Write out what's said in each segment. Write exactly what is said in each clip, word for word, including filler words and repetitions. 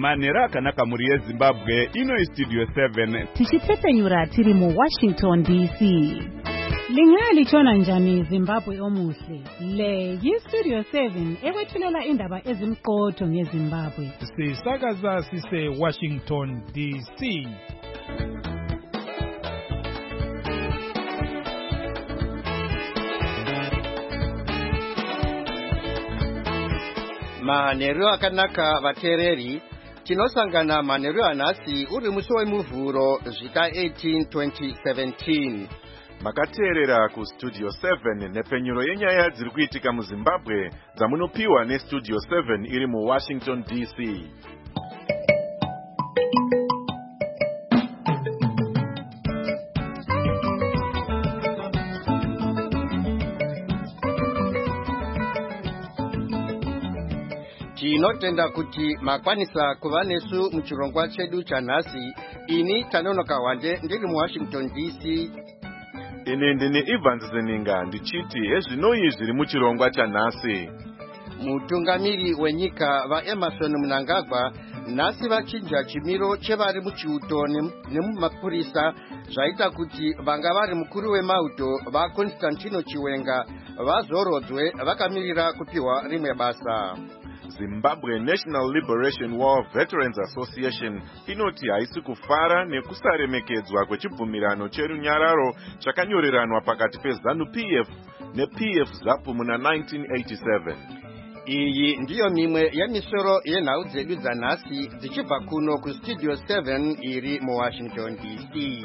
manhero akanaka muri yeZimbabwe. Ino iStudio seven tichitepenyura tiri mu Washington D C. Lingali chona njani Zimbabwe omuhle. Le yiStudio seven ekwethulela indaba ezimqotho ngeZimbabwe. Sisakaza sise Washington D C. Manhero akanaka vatereri, tinosangana manhero anhasi uri musi wemuvhuro zvika eighteen twenty seventeen. Makateerera ku Studio seven nepenyuro yenyaya dziri kuitika muZimbabwe dzamunopiwa neStudio seven iri mu Washington D C. Tinotenda kuti makwanisa kuva nesu muchirongwa chedu chanhasi. Ini Tanonoka Wande ndiri mu Washington D C. Ine ndini Evans Zeninga ndichiti ezvinoi zviri muchirongwa chanhasi. Mutungamiri wenyika vaEmerson Mnangagwa nhasi vachinja chimiro chevari muchiuto nemumapurisa zvaita kuti vanga vari mukuru wemauto vaConstantino Chiwenga vazorodzwe vakamirira kupiwa rimwe basa. Zimbabwe National Liberation War Veterans Association inoti haisi kufara nekusaremekedzwa kwechibvumirano cherunyararo chakanyoreranwa pakati peZANU-P F neP F ZAPU muna nineteen eighty-seven. Iyi ndiyo mimwe yemisoro yenhau dzedu dzanhasi dzichibva kuno kuStudio seven iri mu Washington D C.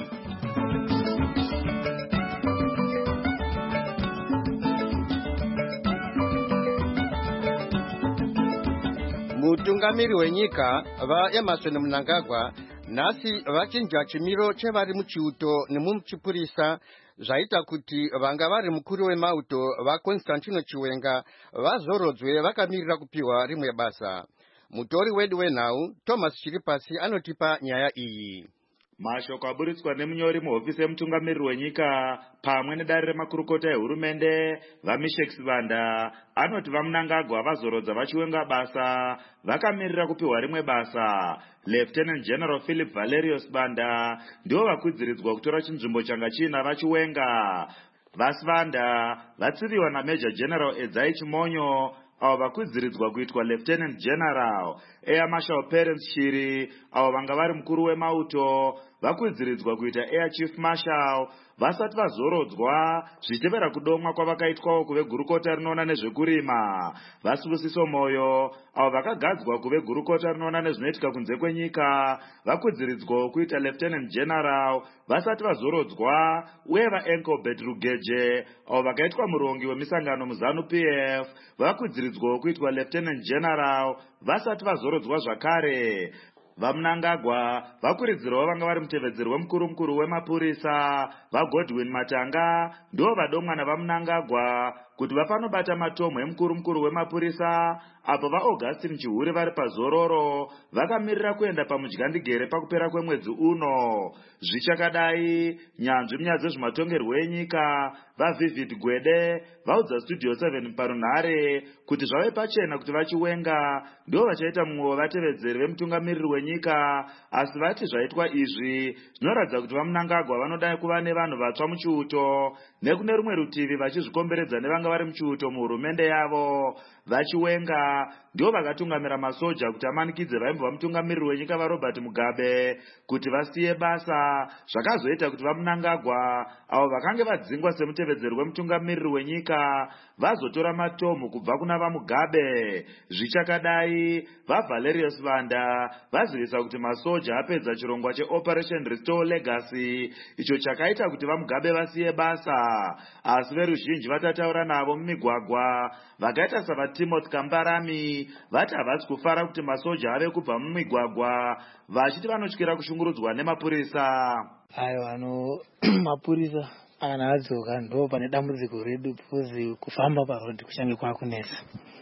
Mutungamiri wenyika vaEmerson Mnangagwa nhasi vachinja chimiro chevari muchiuto nemumuchipurisa zvaita kuti vanga vari mukuru wemauto vaConstantino Chiwenga vazorodzwe vakamirira kupiwa rimwe basa. Mutori wedu wenhau Thomas Chiripasi anotipa nyaya iyi. Mashoko aburitswa nemunyori muhofisi yemutungamiriri wenyika pamwe nedare remakurukota ehurumende vaMishek Sivanda anoti vaMnangagwa vazorodza vachiwenga basa vakamirira kupiwa rimwe basa. Lieutenant General Philip Valerius Banda ndivo vakwidziridzwa kutora chinzvimbo changa chiina vachiwenga. VaSivanda vatsiviwa naMajor General Edzai Chimonyo avo vakwidziridzwa kuitwa Lieutenant General. Air Marshal Perence Shiri avo vanga vari mukuru wemauto vakwidziridzwa kuita Air Chief Marshal vasati vazorodzwa zvichitevera kudomwa kwavakaitwawo kuve gurukota rinoona nezvekurima. VaSibusiso Moyo avo vakagadzwa kuve gurukota rinoona nezvinoitika kunze kwenyika vakwidziridzwa kuita Lieutenant General vasati vazorodzwa, uye vaEnkelbert Rugeje avo vakaitwa murongi wemisangano muZANU-P F vakwidziridzwa kuitwa Lieutenant General vasati vazorodzwa zvakare. VaMnangagwa vakuridzirawo vanga vari mutevedzeri wemukuru mukuru wemapurisa vaGodwin Matanga ndivo vadomwa navaMnangagwa kuti vafanobata matomo emukuru mukuru wemapurisa apo vaAugustine Chihuri vari pazororo vakamirira kuenda pamudyandigere pakupera kwemwedzi uno. Zvichakadai, nyanzvi munyaya dzezvematongerwo enyika vaVivid Gwede vaudza Studio seven parunhare kuti zvave pachena kuti vachiwenga ndivo vachaita mumwe wevatevedzeri vemutungamiriri wenyika, asi vati zvaitwa izvi zvinoratidza kuti vaMnangagwa vanoda kuva nevanhu vatsva muchiuto, nekune rumwe rutivi vachizvikomberedza nevanga vari muchiuto muhurumende yavo. Vachiwenga ndivo vakatungamira masoja kuti amanikidze vaimbova mutungamiriri wenyika vaRobert Mugabe kuti vasiye basa, zvakazoita kuti vaMnangagwa avo vakange vadzingwa semutevedzeri wemutungamiriri wenyika vazotora matomo kubva kuna vaMugabe. Zvichakadai, vaValerius Vanda vazivisa kuti masoja apedza chirongwa cheOperation Restore Legacy icho chakaita kuti vaMugabe vasiye basa, asi veruzhinji vatataura navo mumigwagwa vakaita savaTimothy Kambarami vati havasi kufara kuti masoja ave kubva mumigwagwa vachiti vanotyira kushungurudzwa nemapurisa. Ayo ano mapurisa kana adzoka ndo pane dambudziko redu because kufamba parodhi kuchange kwakunesa.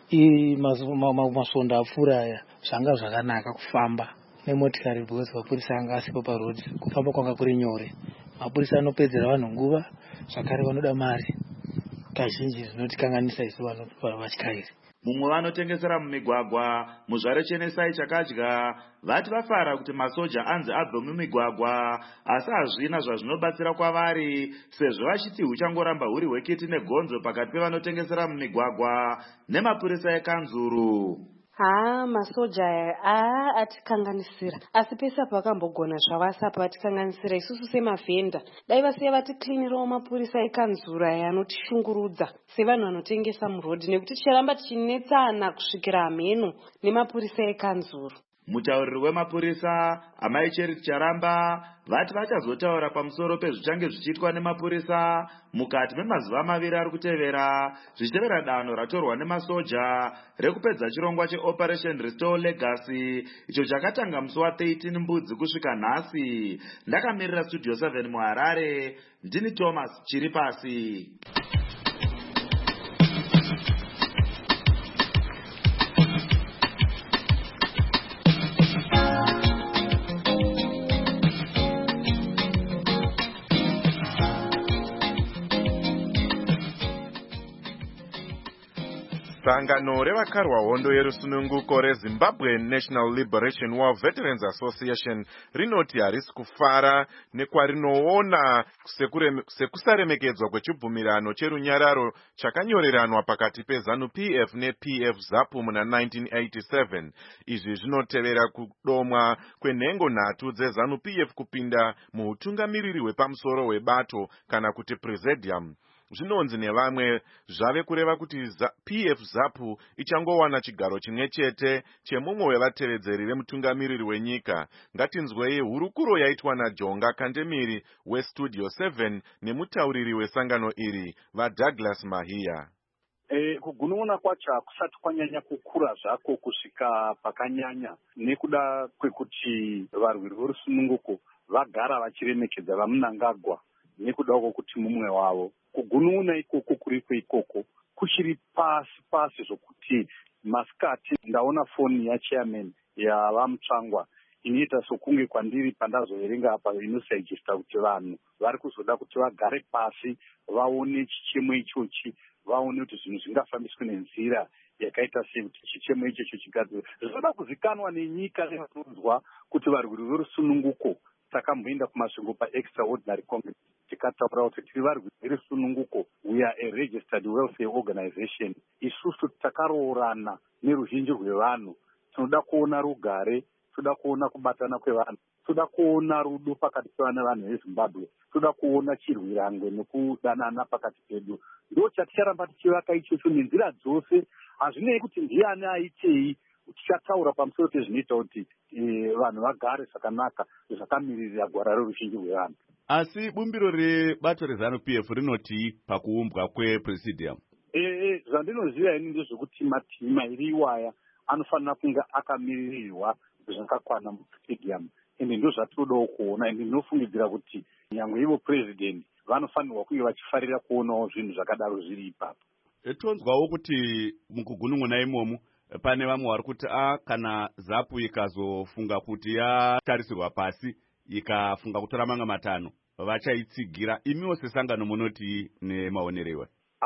I masonda apfuura aya zvanga zvakanaka kufamba nemotikari because mapurisa anga asipo parodhi kufamba kwanga kuri nyore. Mapurisa anopedzera vanhu nguva zvakare vanoda mari kazhinji zvinotikanganisa isu vanhu vatyairi. mumwe vanotengesera mumigwagwa muzvare chenesai chakadya vati vafara kuti masoja anzi abve mumigwagwa, asi hazvina zvazvinobatsira kwavari sezvo vachiti huchangoramba huri hwekiti negonzo pakati pevanotengesera mumigwagwa nemapurisa ekanzuru. haa masoja aya aa atikanganisira, asi pese apo vakambogona zvavasi apa vatikanganisira isusu semavhenda. Dai vasiya vatiklinirawo mapurisa ekanzuru aya anotishungurudza sevanhu vanotengesa murodhi, nekuti ticharamba tichinetsana kusvikira hamheno nemapurisa ekanzuru. Mutauriri wemapurisa Amai Charity Charamba vati vachazotaura pamusoro pezvichange zvichiitwa nemapurisa mukati memazuva maviri ari kutevera zvichitevera danho ratorwa nemasoja rekupedza chirongwa cheOperation Restore Legacy icho chakatanga musi wa13 Mbudzi kusvika nhasi. Ndakamirira Studio seven muHarare, ndini Thomas Chiripasi. Sangano revakarwa hondo yerusununguko reZimbabwe National Liberation War Veterans Association rinoti harisi kufara nekwarinoona sekusaremekedzwa kwechibvumirano cherunyararo chakanyoreranwa pakati peZANU-P F neP F ZAPU muna nineteen eighty-seven. Izvi zvinotevera kudomwa kwenhengo nhatu dzeZANU-P F kupinda muhutungamiriri hwepamusoro hwebato kana kuti presidium. Zvinonzi nevamwe zvave kureva kuti P F ZAPU ichangowana chigaro chimwe chete chemumwe wevatevedzeri vemutungamiriri wenyika. Ngatinzwei hurukuro yaitwa naJonga Kandemiri weStudio seven nemutauriri wesangano iri vaDouglas Mahia. E, kugunun'una kwacho hakusati kwanyanya kukura zvako kusvika pakanyanya nekuda kwekuti varwiri vorusununguko vagara vachiremekedza vaMnangagwa nekuda kwokuti mumwe wavo. Kugunun'una ikoko kuriko ikoko kuchiri pasi pasi zvokuti masikati ndaona foni yachairman yavamutsvangwa inoita sokunge kwandiri pandazoverenga apa inosagista kuti vanhu vari kuzoda kuti vagare pasi vaone chichemo ichochi, vaone kuti zvinhu zvingafambiswe nenzira yakaita sekuti chichemo ichocho chigadzirwe. Zvinoda kuzikanwa nenyika nevanonzwa kuti varwiri vorusununguko takamboenda kumasvingo paextraordinary congress tikataura kuti tiri varwiri verusununguko, we are a registered welfare organization. Isusu takaroorana neruzhinji rwevanhu, tinoda kuona rugare, toda kuona kubatana kwevanhu, toda kuona rudo pakati pevana vanhu veZimbabwe, toda kuona chirwirangwe nekudanana pakati pedu. Ndo chaticharamba tichivaka ichocho nenzira dzose. Hazvinei kuti ndiani aitei, tichataura pamusoro pezvinoita kuti vanhu vagare zvakanaka zvakamiririra gwara roruzhinji rwevanhu. Asi bumbiro rebato reZANU-P F rinoti pakuumbwa kwepresidium. Eh, zvandinoziva ini ndezvekuti matimu mairi iwaya anofanira kunge akamiririrwa zvakakwana mupresidium, ende ndo zvatinodawo kuona. Ende ndinofungidzira kuti nyangwe ivo president vanofanirwa kunge vachifarira kuonawo zvinhu zvakadaro zviri ipapo. Tonzwawo kuti mukugunun'una imomu pane vamwe vari kuti a kana ZAPU ikazofunga kuti yatarisirwa pasi ikafunga kutora mamwe matanho vachayitsigira. Imiwo sesangano munoti nemaonerewe?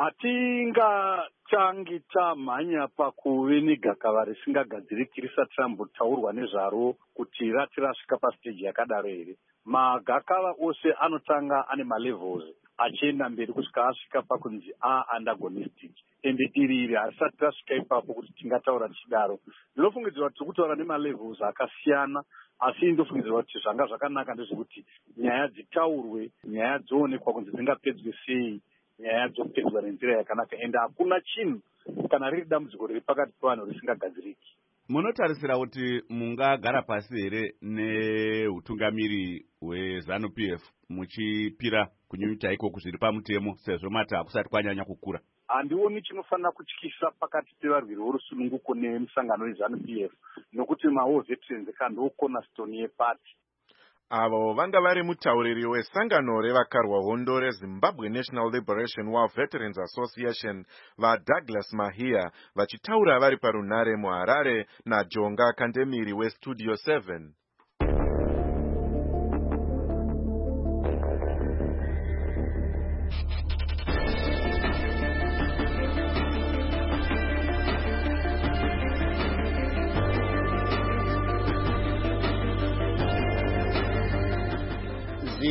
Hatingatangi tamhanya pakuve negakava risingagadziriki risati rambotaurwa nezvaro kuti rati rasvika pasiteji yakadaro here. Magakava ose anotanga ane malevels achienda mberi kusvika asvika pakunzi a-antagonistic, ende iri iri harisati rasvika ipapo kuti tingataura tichidaro. Ndinofungidzirwa kuti kutaura nemalevels akasiyana, asi ndofungidzirwa kuti zvanga zvakanaka ndezvekuti nyaya dzitaurwe, nyaya dzoonekwa kunzi dzingapedzwe sei, nyaya dzopedzwa nenzira yakanaka, ende hakuna chinhu kana riri dambudziko riri pakati pevanhu risingagadziriki. Munotarisira kuti mungagara pasi here neutungamiri hweZANU-P F muchipira kunyunyuta ikoko zviri pamutemo sezvo mati hakusati kwanyanya kukura? Handioni chinofanira kutyisa pakati pevarwiri vorusununguko nemusangano weZANU-P F, nokuti mawo veterans kandiwo cornerstone yepati. Avo vanga vari mutauriri wesangano revakarwa hondo reZimbabwe National Liberation War Veterans Association vaDouglas Mahia vachitaura vari parunhare muHarare naJonga Kandemiri weStudio seven.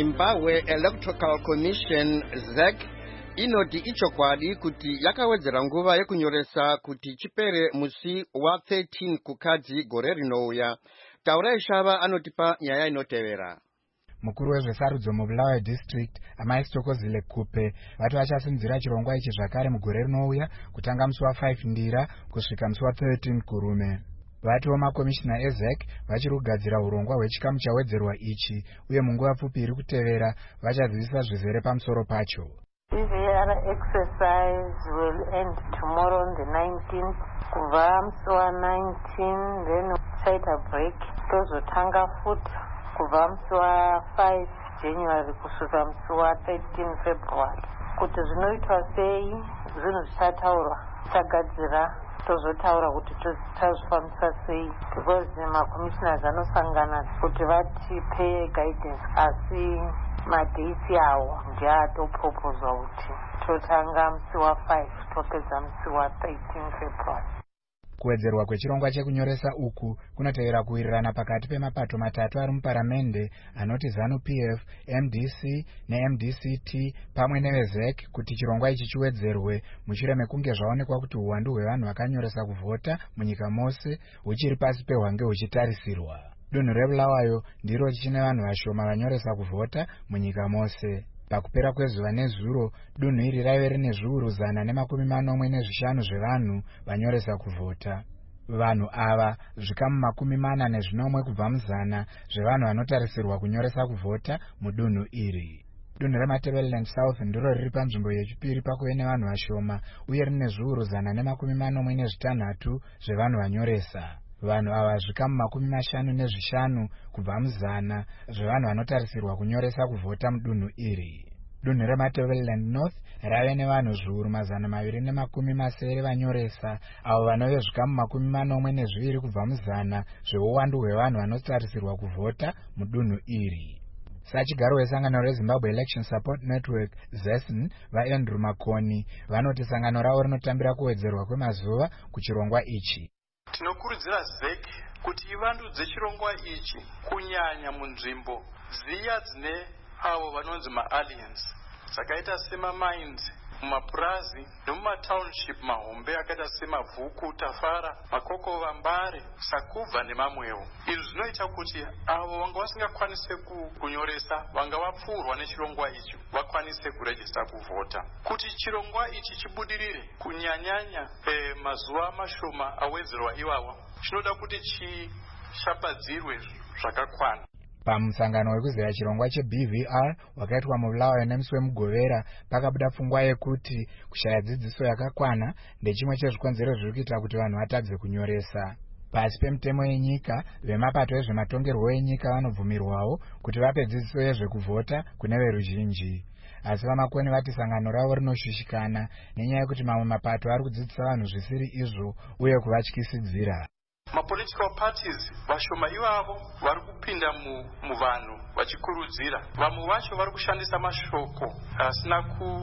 Zimbabwe Electoral Commission Z E C inoti ichokwadi kuti yakawedzera nguva yekunyoresa kuti chipere musi wa thirteen kukadzi gore rinouya. Taura Ishava anotipa nyaya inotevera. Mukuru wezvesarudzo muBulawayo district Amai Stokozile Kupe vati vachasimdzira chirongwa ichi zvakare mugore rinouya kutanga musi wa five ndira kusvika musi wa thirteen kurume. Vatiwo makomishina ezec vachiri kugadzira urongwa hwechikamu chawedzerwa ichi uye munguva pfupi iri kutevera vachadzidzisa zvizere pamusoro pacho. B V R exercise will end tomorrow on the nineteenth. Kubva musi wa nineteen then chaita break tozotanga futi kubva musi wa five January kusvika musi wa thirteen February. Kuti zvinoitwa sei zvinhu zvichataurwa tagadzira tozotaura kuti tozvifambisa sei because makommissioners anosangana kuti vatipe guidance asi madates awo ndiatopropozwa kuti totanga musi wa five topedza musi wa thirteen February. Kuwedzerwa kwechirongwa chekunyoresa uku kunotevera kuwirirana pakati pemapato matatu ari muparamende anoti ZANU-P F, M D C ne-M D C T pamwe neveZ E C kuti chirongwa ichi chiwedzerwe mushure mekunge zvaonekwa kuti uwandu hwevanhu vakanyoresa kuvhota munyika mose huchiri pasi pehwange huchitarisirwa. Dunhu reBulawayo ndiro chichine vanhu vashoma vanyoresa kuvhota munyika mose. Pakupera kwezuva nezuro, dunhu iri raive rine zviuru zana nemakumi manomwe nezvishanu zvevanhu vanyoresa kuvhota. Vanhu ava zvikamu makumi mana nezvinomwe kubva muzana zvevanhu vanotarisirwa kunyoresa kuvhota mudunhu iri. Dunhu reMatabeleland South ndiro riri panzvimbo yechipiri pakuve nevanhu vashoma uye rine zviuru zana nemakumi manomwe nezvitanhatu zvevanhu vanyoresa. Vanhu ava zvikamu makumi mashanu nezvishanu kubva muzana zvevanhu vanotarisirwa kunyoresa kuvhota mudunhu iri. Dunhu reMatabeleland North rave nevanhu zviuru mazana maviri nemakumi masere vanyoresa avo vanove zvikamu makumi manomwe nezviviri kubva muzana zveuwandu hwevanhu vanotarisirwa kuvhota mudunhu iri. Sachigaro wesangano reZimbabwe Election Support Network Z E S N vaAndrew Makoni vanoti sangano ravo rinotambira kuwedzerwa kwemazuva kuchirongwa ichi. Tinokurudzira Z E C kuti ivandudze chirongwa ichi kunyanya munzvimbo dziya dzine avo vanonzi ma-aliens dzakaita sema-mines mumapurazi nemumatownship mahombe akaita semabvuku, Tafara, Makokova, Mbare, Sakubva nemamwewo. Izvi zvinoita kuti avo vanga vasingakwanise kunyoresa vanga vapfuurwa nechirongwa ichi vakwanise kurejista kuvhota. Kuti chirongwa ichi chibudirire kunyanyanya eh, mazuva mashoma awedzerwa iwawa chinoda kuti chishapadzirwe zvakakwana. Pamusangano wekuzeya chirongwa cheB V R wakaitwa muBulawayo nemusi wemugovera pakabuda pfungwa yekuti kushaya dzidziso yakakwana ndechimwe chezvikonzero zviri kuita kuti vanhu vatadze kunyoresa. Pasi pemutemo yenyika, vemapato ezvematongerwo enyika vanobvumirwawo kuti vape dzidziso yezvekuvhota kune veruzhinji. Asi vamakoni vati sangano ravo rinoshushikana nenyaya yekuti mamwe mapato ari kudzidzisa vanhu zvisiri izvo uye kuvatyisidzira. Ma-political parties vashoma ivavo vari kupinda muvanhu vachikurudzira. Vamwe vacho vari kushandisa mashoko asina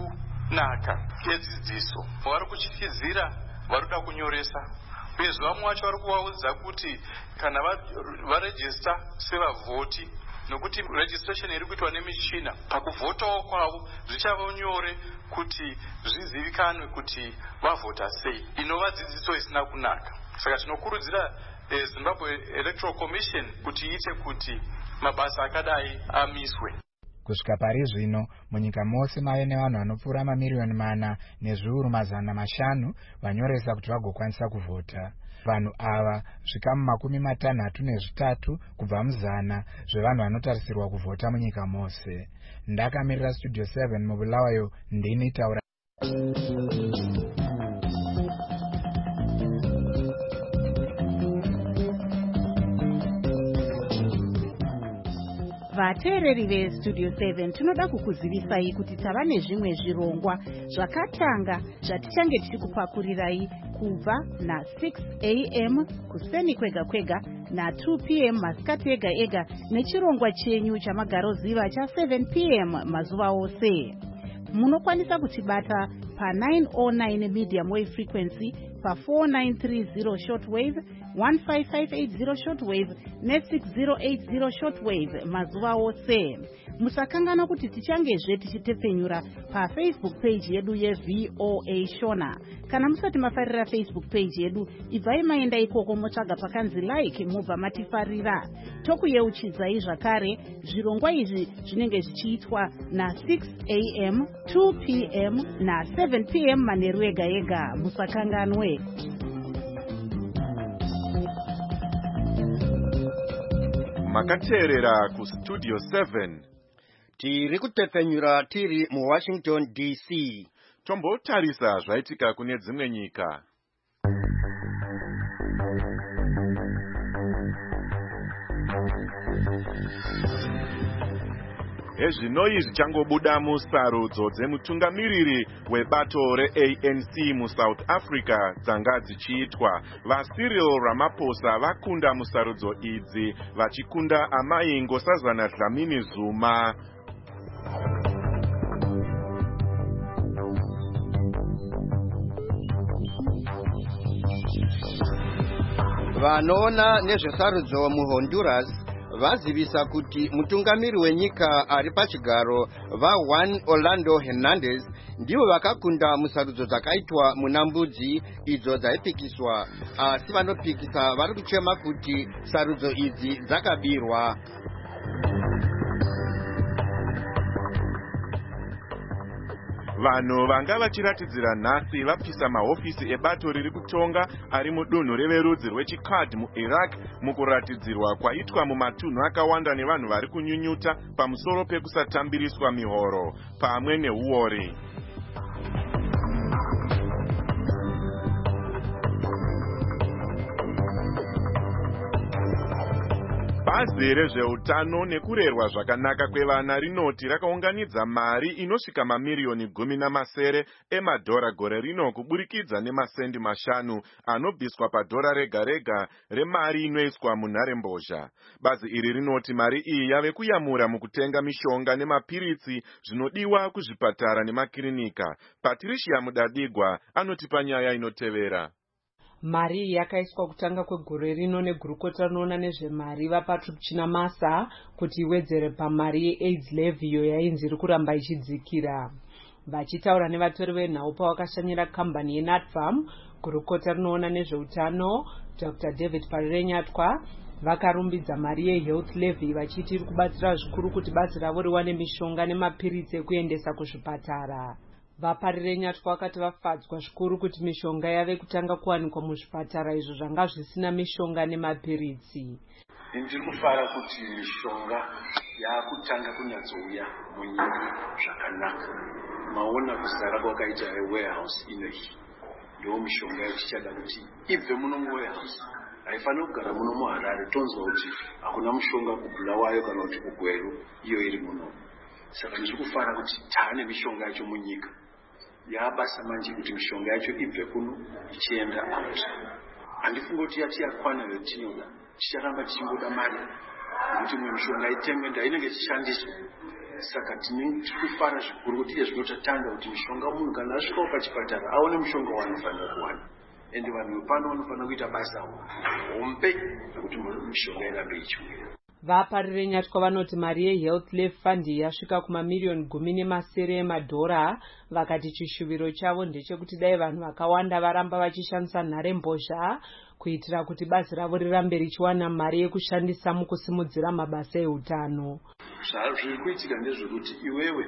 kunaka edzidziso. Vari kutyisidzira vari kuda kunyoresa. Uyezve vamwe vacho vari kuvaudza kuti kana varejista sevavhoti nokuti registration iri kuitwa nemichina pakuvhotawo kwavo zvichava nyore kuti zvizivikanwe kuti vavhota sei. Inova dzidziso isina kunaka. Saka tinokurudzira eh, Zimbabwe Electoral Commission kuti iite kuti mabasa akadai amiswe. Kusvika pari zvino munyika mose mave nevanhu vanopfuura mamiriyoni mana nezviuru mazana mashanu vanyoresa kuti vagokwanisa kuvhota. Vanhu ava zvikamu makumi matanhatu nezvitatu kubva muzana zvevanhu vanotarisirwa kuvhota munyika mose. Ndakamirira Studio seven muBulawayo, ndini Taura. Vateereri veStudio seven tinoda kukuzivisai kuti tava nezvimwe zvirongwa zvakatanga zvatichange tichikupakurirai kubva na-six a m kuseni kwega kwega na-two p m masikati ega ega nechirongwa chenyu chamagaroziva cha-seven p m mazuva ose. Munokwanisa kutibata pa nine oh nine medium wave frequency, pa four nine three zero shortwave, one five five eight zero shortwave ne six zero eight zero shortwave mazuva ose. Musakangana kuti tichangezve tichitepfenyura pa Facebook page yedu ye-V O A Shona. Kana musati mafarira Facebook page yedu, ibvai maenda ikoko motsvaga pakanzi like mubva matifarira. Tokuyeuchidzai zvakare zvirongwa izvi zvinenge zvichiitwa na six a m, two p m na seven p m manheru ega ega. Musakanganwe. Makateerera ku Studio seven. Tiri kutepfenyura tiri mu Washington D C. Tombotarisa zvaitika kune dzimwe nyika. Ezvinoi zvichangobuda musarudzo dzemutungamiriri webato re-A N C muSouth Africa dzanga dzichiitwa. VaCyril Ramaphosa vakunda musarudzo idzi vachikunda amai Nkosazana Dlamini Zuma. Vanoona nezvesarudzo muHonduras vazivisa kuti mutungamiri wenyika ari pachigaro vaJuan Orlando Hernandez ndivo vakakunda musarudzo dzakaitwa muna Mbudzi idzo dzaipikiswa, asi vanopikisa vari kuchema kuti sarudzo idzi dzakabirwa. Vanhu vanga vachiratidzira nhasi vapisa mahofisi ebato riri kutonga ari mudunhu reverudzi rweChikad muIraq mukuratidzirwa kwaitwa mumatunhu akawanda nevanhu vari kunyunyuta pamusoro pekusatambiriswa mihoro pamwe neuori. Bazi rezveutano nekurerwa zvakanaka kwevana rinoti rakaunganidza mari inosvika mamiriyoni gumi namasere emadhora gore rino kuburikidza nemasendi mashanu anobviswa padhora rega rega remari inoiswa munharembozha. Bazi iri rinoti mari iyi yave kuyamura mukutenga mishonga nemapiritsi zvinodiwa kuzvipatara nemakirinika. Patricia Mudadigwa anotipa nyaya inotevera. Mari yakaiswa kutanga kwegore rino negurukota rinoona nezvemari vaPatrick Chinamasa kuti iwedzere pamari yeAIDS levy iyo yainzi iri kuramba ichidzikira. Vachitaura nevatori venhau pavakashanyira kambani yeNatfarm, gurukota rinoona nezveutano Doctor David Parirenyatwa vakarumbidza mari yehealth levy vachiti iri kubatsira zvikuru kuti basi ravo riwane mishonga nemapiritsi ekuendesa kuzvipatara. Vaparirenyatwa vakati vafadzwa zvikuru kuti mishonga yave kutanga kuwanikwa muzvipatara izvo zvanga zvisina mishonga nemapiritsi. Ndiri kufara kuti mishonga yaakutanga kunyatsouya munyika zvakanaka. Maona kuzara kwakaita warehouse inoyi ndiwo mishonga yatichada kuti ibve muno muwarehouse. Haifaniri kugara muno muHarare tonzwa kuti hakuna mushonga kuBulawayo kana kuti kuGweru iyo iri muno. Saka ndiri kufara kuti taane mishonga yacho munyika. Yabasa manje kuti mishonga yacho ibve kuno ichienda out. Handifunga kuti yati yakwana yotinoda ticharamba tichingoda mari kuti mwe mishonga itengwe ndainenge ichishandiswa. Saka tiri kufara zvikuru kuti iye zvinotatanga kuti mishonga munhu kana asvika pachipatara aone mushonga waanofanira kuwana. Ende vanhu pano vanofanira kuita basa hombe kuti mishonga irambe ichiuya. Vaparirenyatwa vanoti mari yehealth levy fund yasvika kumamiriyoni gumi nemasere emadhora. Vakati chishuviro chavo ndechekuti dai vanhu vakawanda varamba vachishandisa nharembozha kuitira kuti bazi ravo rirambe richiwana mari yekushandisa mukusimudzira mabasa eutano. Zviri kuitika ndezvekuti iwewe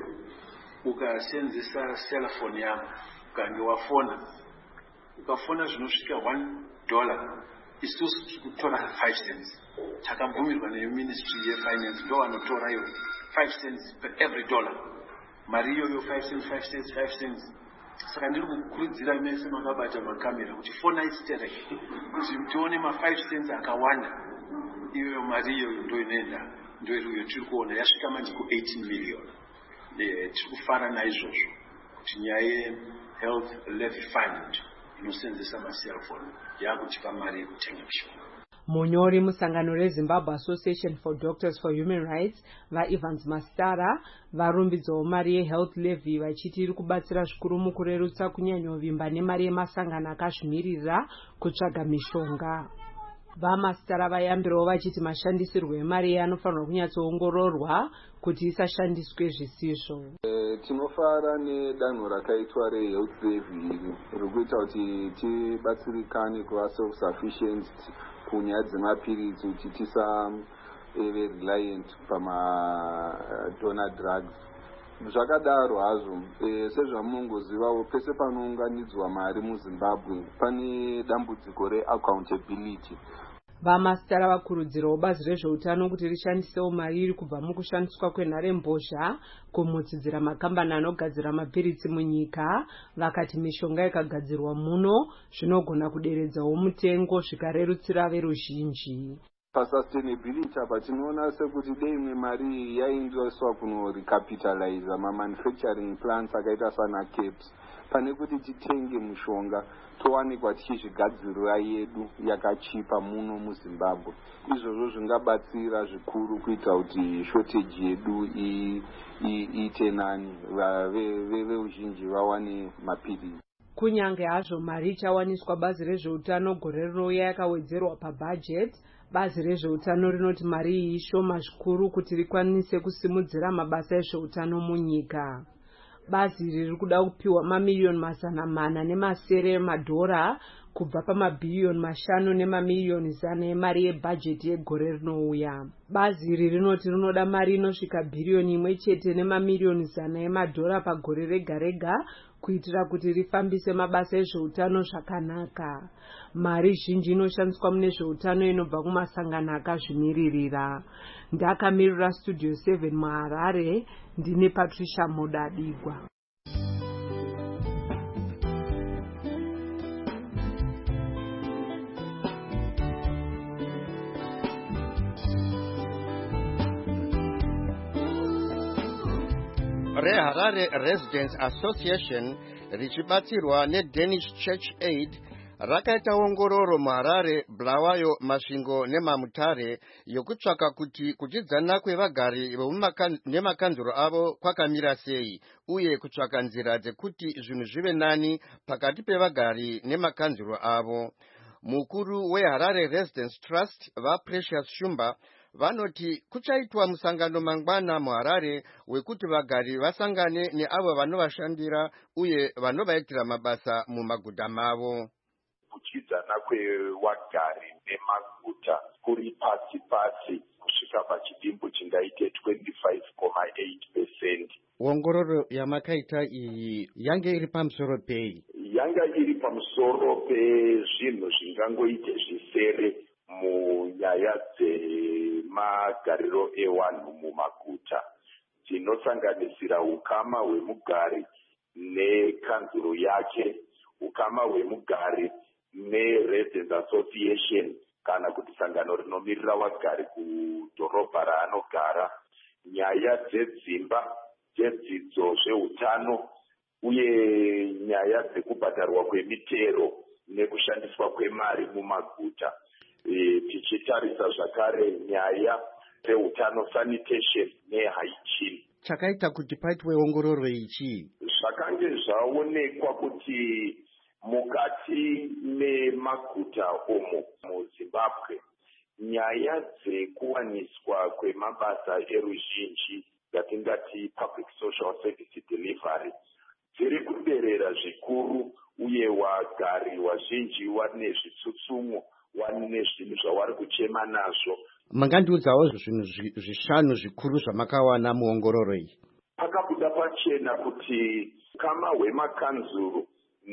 ukasenzesa selfone yako ukange wafona ukafona zvinosvika one dollar isusu tikutora five cents. Takabvumirwa neministry yefinance ndo vanotora iyo five cents per every dollar. Mari iyoyo five cents five cents five cents. Saka ndiri kukurudzira mese makabata makamera kuti fona isitereke kuti mtione ma five cents akawanda. Iyo mari iyoyo ndo inoenda ndo iriyo tiri kuona yasvika manje ku eighteen million. Tiri kufara naizvozvo kuti nyaya yehealth levy fund inosenzesa maselfone yakutipa mari yekutenga mishonga. Munyori musangano reZimbabwe Association for Doctors for Human Rights vaEvans Mastara varumbidzawo mari yehealth levy vachiti iri kubatsira zvikuru mukurerutsa kunyanyovimba nemari yemasangano akazvimirira kutsvaga mishonga. VaMastara vayambirawo vachiti mashandisirwo emari anofanirwa kunyatsoongororwa kuti isashandiswe zvisizvo. E, tinofara nedanho rakaitwa rehealth levy iri kuita kuti tibatsirikane kuva self sufficient kunyaya dzemapiritsi kuti tisave reliant pamadonor drugs. Zvakadaro hazvo, e, sezvamunongozivawo pese panounganidzwa mari muZimbabwe pane dambudziko reaccountability. VaMastara vakurudzirawo bazi rezveutano kuti rishandisewo mari iri kubva mukushandiswa kwenharembozha kumutsidzira makambani anogadzira mapiritsi munyika. Vakati mishonga ikagadzirwa muno zvinogona kuderedzawo mutengo zvikarerutsira veruzhinji. Pasustainability apa tinoona sekuti dei imwe mari yaindoiswa kuno recapitalize mamanufacturing plants akaita sana caps pane kuti titenge mushonga towanikwa tichizvigadzirira yedu yakachipa muno muZimbabwe. Izvozvo zvingabatsira zvikuru kuita kuti shortage yedu iite nani, veruzhinji vawane mapiritsi. Kunyange hazvo mari ichawaniswa bazi rezveutano gore rinouya yakawedzerwa pabudget, bazi rezveutano rinoti mari iyi ishoma zvikuru kuti rikwanise kusimudzira mabasa ezveutano munyika. Bazi riri kuda kupiwa mamiliyoni mazana mana nemasere emadhora kubva pamabhiliyoni mashanu nemamiliyoni zana emari yebhajeti yegore rinouya. Bazi iri rinoti rinoda mari inosvika bhiliyoni imwe chete nemamiliyoni zana emadhora pagore rega rega kuitira kuti rifambise mabasa ezveutano zvakanaka. Mari zhinji inoshandiswa mune zveutano inobva kumasangano akazvimiririra. Ndakamirira Studio seven muHarare, ndine Patricia Modadigwa. ReHarare Residents Association richibatsirwa neDanish Church Aid rakaita ongororo muHarare, Bulawayo, Masvingo neMamutare yokutsvaka kuti kuchidzana kwevagari nemakanzuro avo kwakamira sei uye kutsvaka nzira dzekuti zvinhu zvive nani pakati pevagari nemakanzuro avo. Mukuru weHarare Residents Trust vaPrecious Shumba vanoti kuchaitwa musangano mangwana muHarare wekuti vagari vasangane neavo vanovashandira uye vanovaitira mabasa mumaguta mavo. Kuchidzana kwevagari nemaguta kuri pasi pasi kusvika pachidimbu chingaite twenty-five point eight percent. Ongororo yamakaita iyi yange iri pamusoro pei? Yanga iri pamusoro pezvinhu zvingangoite zvisere munyaya dzemagariro evanhu mumaguta, dzinosanganisira ukama hwemugari nekanzuro yake, ukama hwemugari neResidents Association kana kuti sangano rinomirira vagari kudhorobha raanogara, nyaya dzedzimba, dzedzidzo, zveutano uye nyaya dzekubhadharwa kwemitero nekushandiswa kwemari mumaguta. E, tichitarisa zvakare nyaya dzeutano, sanitation nehygiene. Chakaita kuti paitwe ongororo ichi zvakange zvaonekwa kuti mukati memaguta omo muZimbabwe nyaya dzekuwaniswa kwemabasa eruzhinji yatingati public social service delivery dziri kuderera zvikuru uye wagari wazhinji wane zvitsutsumo, wane zvinhu zvavari kuchema nazvo. Mangandiudzawo zvinhu zvishanu zvikuru zvamakawana muongororo iyi? Pakabuda pachena kuti ukama hwemakanzuro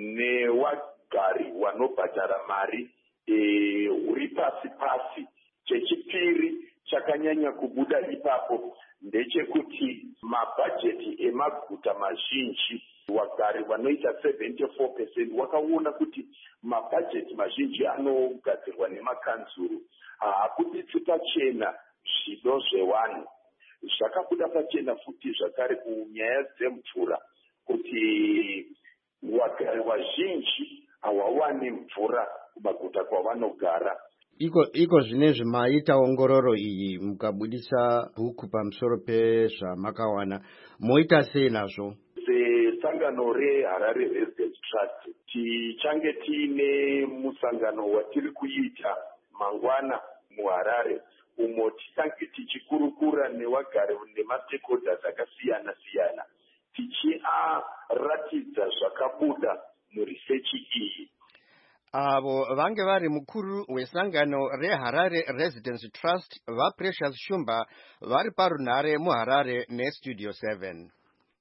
newagari wanobhadhara mari huri e, pasi pasi. Chechipiri chakanyanya kubuda ipapo ndechekuti mabhajeti emaguta mazhinji, wagari wanoita seventy-four percent wakaona kuti mabhajeti mazhinji anogadzirwa nemakanzuro haabuditsi pachena zvido zvevanhu. Zvakabuda pachena futi zvakare kunyaya dzemvura kuti wagari wazhinji hawawani mvura kumaguta kwavanogara. iko iko zvinezvi maita ongororo iyi mukabudisa bhuku pamusoro pezvamakawana moita sei nazvo? Sangano reHarare Residence Trust tichange tiine musangano watiri kuita mangwana muHarare umo tichange tichikurukura nevagari nemastakeholders akasiyana siyana tichiaratidza zvakabuda muresearch iyi. Avo vange vari mukuru wesangano reHarare Residence Trust vaPrecious Shumba vari parunhare muHarare neStudio seven.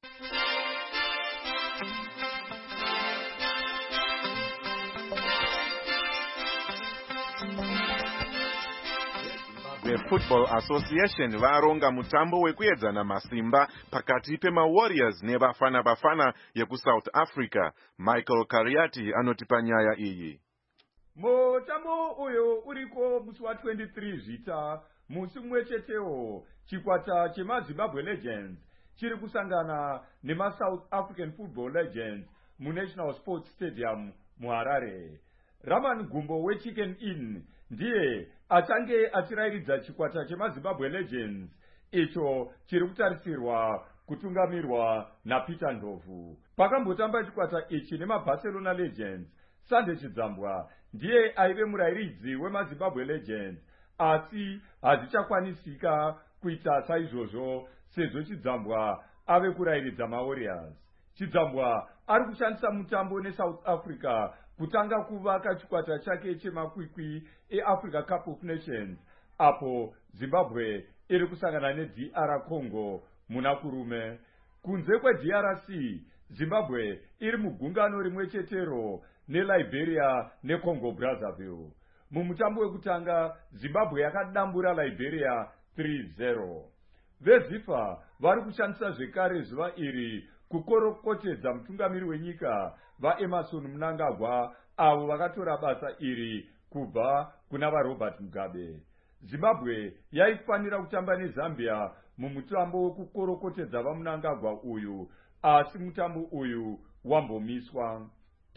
The Football Association varonga mutambo wekuedzana masimba pakati pemaWarriors neBafana Bafana yekuSouth Africa. Michael Kariati anotipa nyaya iyi. Mutambo uyo uriko musi wa twenty-three zvita musi mumwe chetewo chikwata chemaZimbabwe Legends chiri kusangana nemaSouth African Football Legends muNational Sports Stadium muHarare. Raman Gumbo weChicken Inn ndiye achange achirairidza chikwata chemaZimbabwe Legends icho chiri kutarisirwa kutungamirwa naPeter Ndlovu. Pakambotamba chikwata ichi nemaBarcelona Legends, Sande Chidzambwa ndiye aive murairidzi wemaZimbabwe Legends, asi hazvichakwanisika kuita saizvozvo sezvo Chidzambwa ave kurairidza maWarriors. Chidzambwa ari kushandisa mutambo neSouth Africa kutanga kuvaka chikwata chake chemakwikwi eAfrica Cup of Nations apo Zimbabwe iri kusangana neD R Congo muna kurume. Kunze kweD R C, Zimbabwe iri mugungano rimwe chetero neLiberia neCongo Brazzaville. Mumutambo wekutanga Zimbabwe yakadambura Liberia three zero. VeZifa vari kushandisa zvekare zuva iri kukorokotedza mutungamiri wenyika vaEmerson Mnangagwa avo vakatora basa iri kubva kuna vaRobert Mugabe. Zimbabwe yaifanira kutamba neZambia mumutambo wekukorokotedza vaMnangagwa uyu, asi mutambo uyu wambomiswa.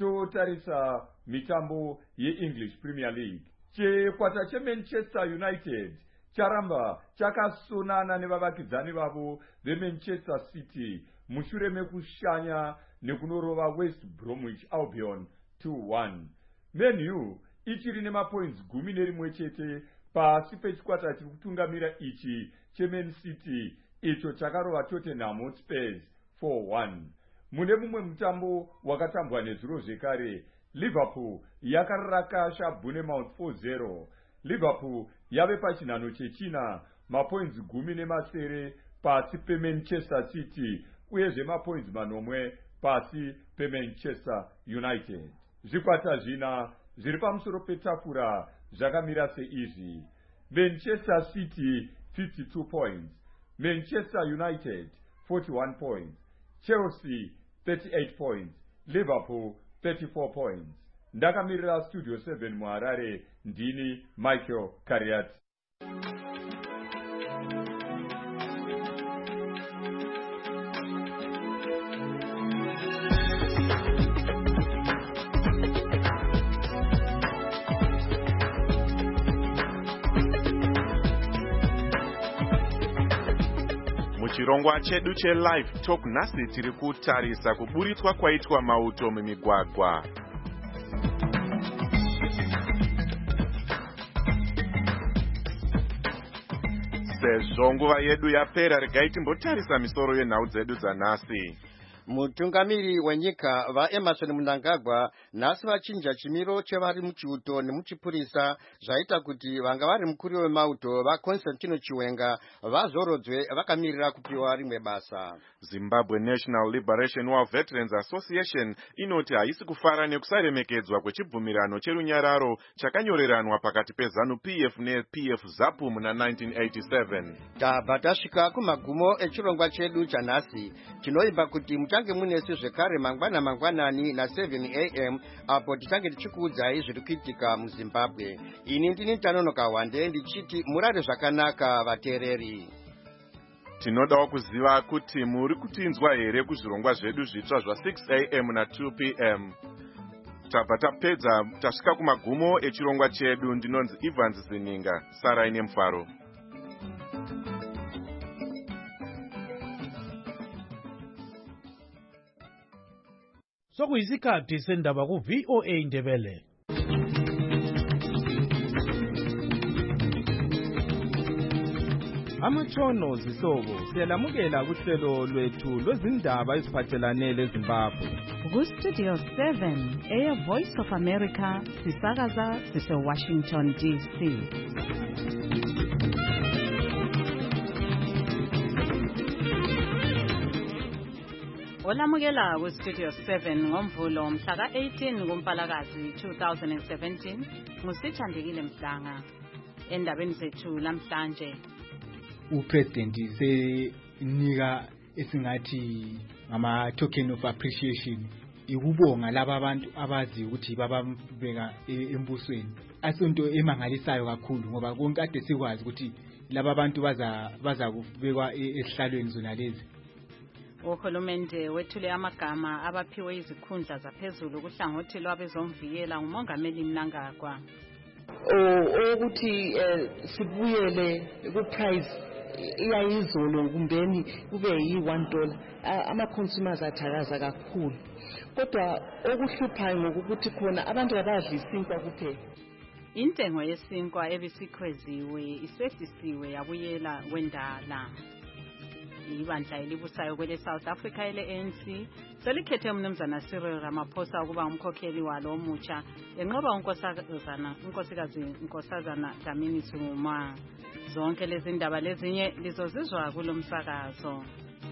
Totarisa mitambo yeEnglish Premier League. Chikwata cheManchester United charamba chakasonana nevavakidzani vavo veManchester City mushure mekushanya nekunorova West Bromwich Albion two one. Man U ichiri nemapoints gumi nerimwe chete pasi pechikwata chiri kutungamira ichi cheMan City icho chakarova Tottenham Hotspurs four one. Mune mumwe mutambo wakatambwa nezuro zvekare, Liverpool yakarakasha Bournemouth four zero. Liverpool yave pachinhano chechina mapoints gumi nemasere pasi peManchester City uyezve mapoints manomwe pasi peManchester United. Zvikwata zvina zviri pamusoro petafura zvakamira seizvi: Manchester City fifty-two points, Manchester United forty-one points, Chelsea thirty-eight points, Liverpool thirty-four points. Ndakamirira Studio seven muHarare, ndini Michael Kariati. Muchirongwa chedu cheLive Talk nhasi tiri kutarisa kuburitswa kwaitwa mauto mumigwagwa. Sezvo nguva yedu yapera, regai timbotarisa misoro yenhau dzedu dzanhasi. Mutungamiri wenyika vaEmerson Mnangagwa nhasi vachinja chimiro chevari muchiuto nemuchipurisa zvaita kuti vanga vari mukuru wemauto vaConstantino Chiwenga vazorodzwe vakamirira kupiwa rimwe basa. Zimbabwe National Liberation War Veterans Association inoti haisi kufara nekusaremekedzwa kwechibvumirano cherunyararo chakanyoreranwa pakati peZANU-P F neP F ZAPU muna nineteen eighty-seven. Tabva tasvika kumagumo echirongwa chedu chanhasi. Tinoimba kuti mutange munesu zvekare mangwana mangwanani na seven a m apo tichange tichikuudzai zviri kuitika muZimbabwe. Ini ndini Tanonoka Wande ndichiti murare zvakanaka vateereri. Tinodawo kuziva kuti muri kutinzwa here kuzvirongwa zvedu zvitsva zva six a m na two p m. tabva tapedza tasvika kumagumo echirongwa chedu. Ndinonzi Evans Zininga. Sarai nemufaro. Sokuyisikhathi sendaba ku V O A Ndebele. Amatshono zihlobo siyalamukela kuhlelo lwethu lwezindaba eziphathelane leZimbabwe. Ku Studio seven, Air Voice of America, sisakaza sise Washington D C. Olamukela ku Studio seven ngomvulo mhla ka eighteen kuMpalakazi two thousand seventeen ngusithandekile Mhlanga. Endabeni zethu lamhlanje, uPresident senika esingathi ngama token of appreciation ikubonga laba abantu abazi ukuthi babambeka embusweni. Asonto emangalisayo kakhulu ngoba konke kade sikwazi ukuthi laba abantu baza baza kubekwa esihlalweni zona lezi. Uhulumende wethule amagama abaphiwe izikhundla zaphezulu kuhlangothi lwabezomvikela ngumongameli Mnangagwa. Ukuthi sibuyele ku price iyayizolo kumbeni kube yi one dollar, ama consumers athakaza kakhulu, kodwa okuhluphayo ngokuthi khona abantu abadli isinkwa kuphela. Intengo yesinkwa ebisikhweziwe isehlisiwe yabuyela kwendala. Ibandla elibusayo kwele South Africa ele A N C selikhethe umnumzana Cyril Ramaphosa ukuba umkhokheli walo omutsha enqoba unkosazana unkosikazi unkosazana Dlamini Zuma. Zonke lezi ndaba lezinye lizozizwa kulomsakazo.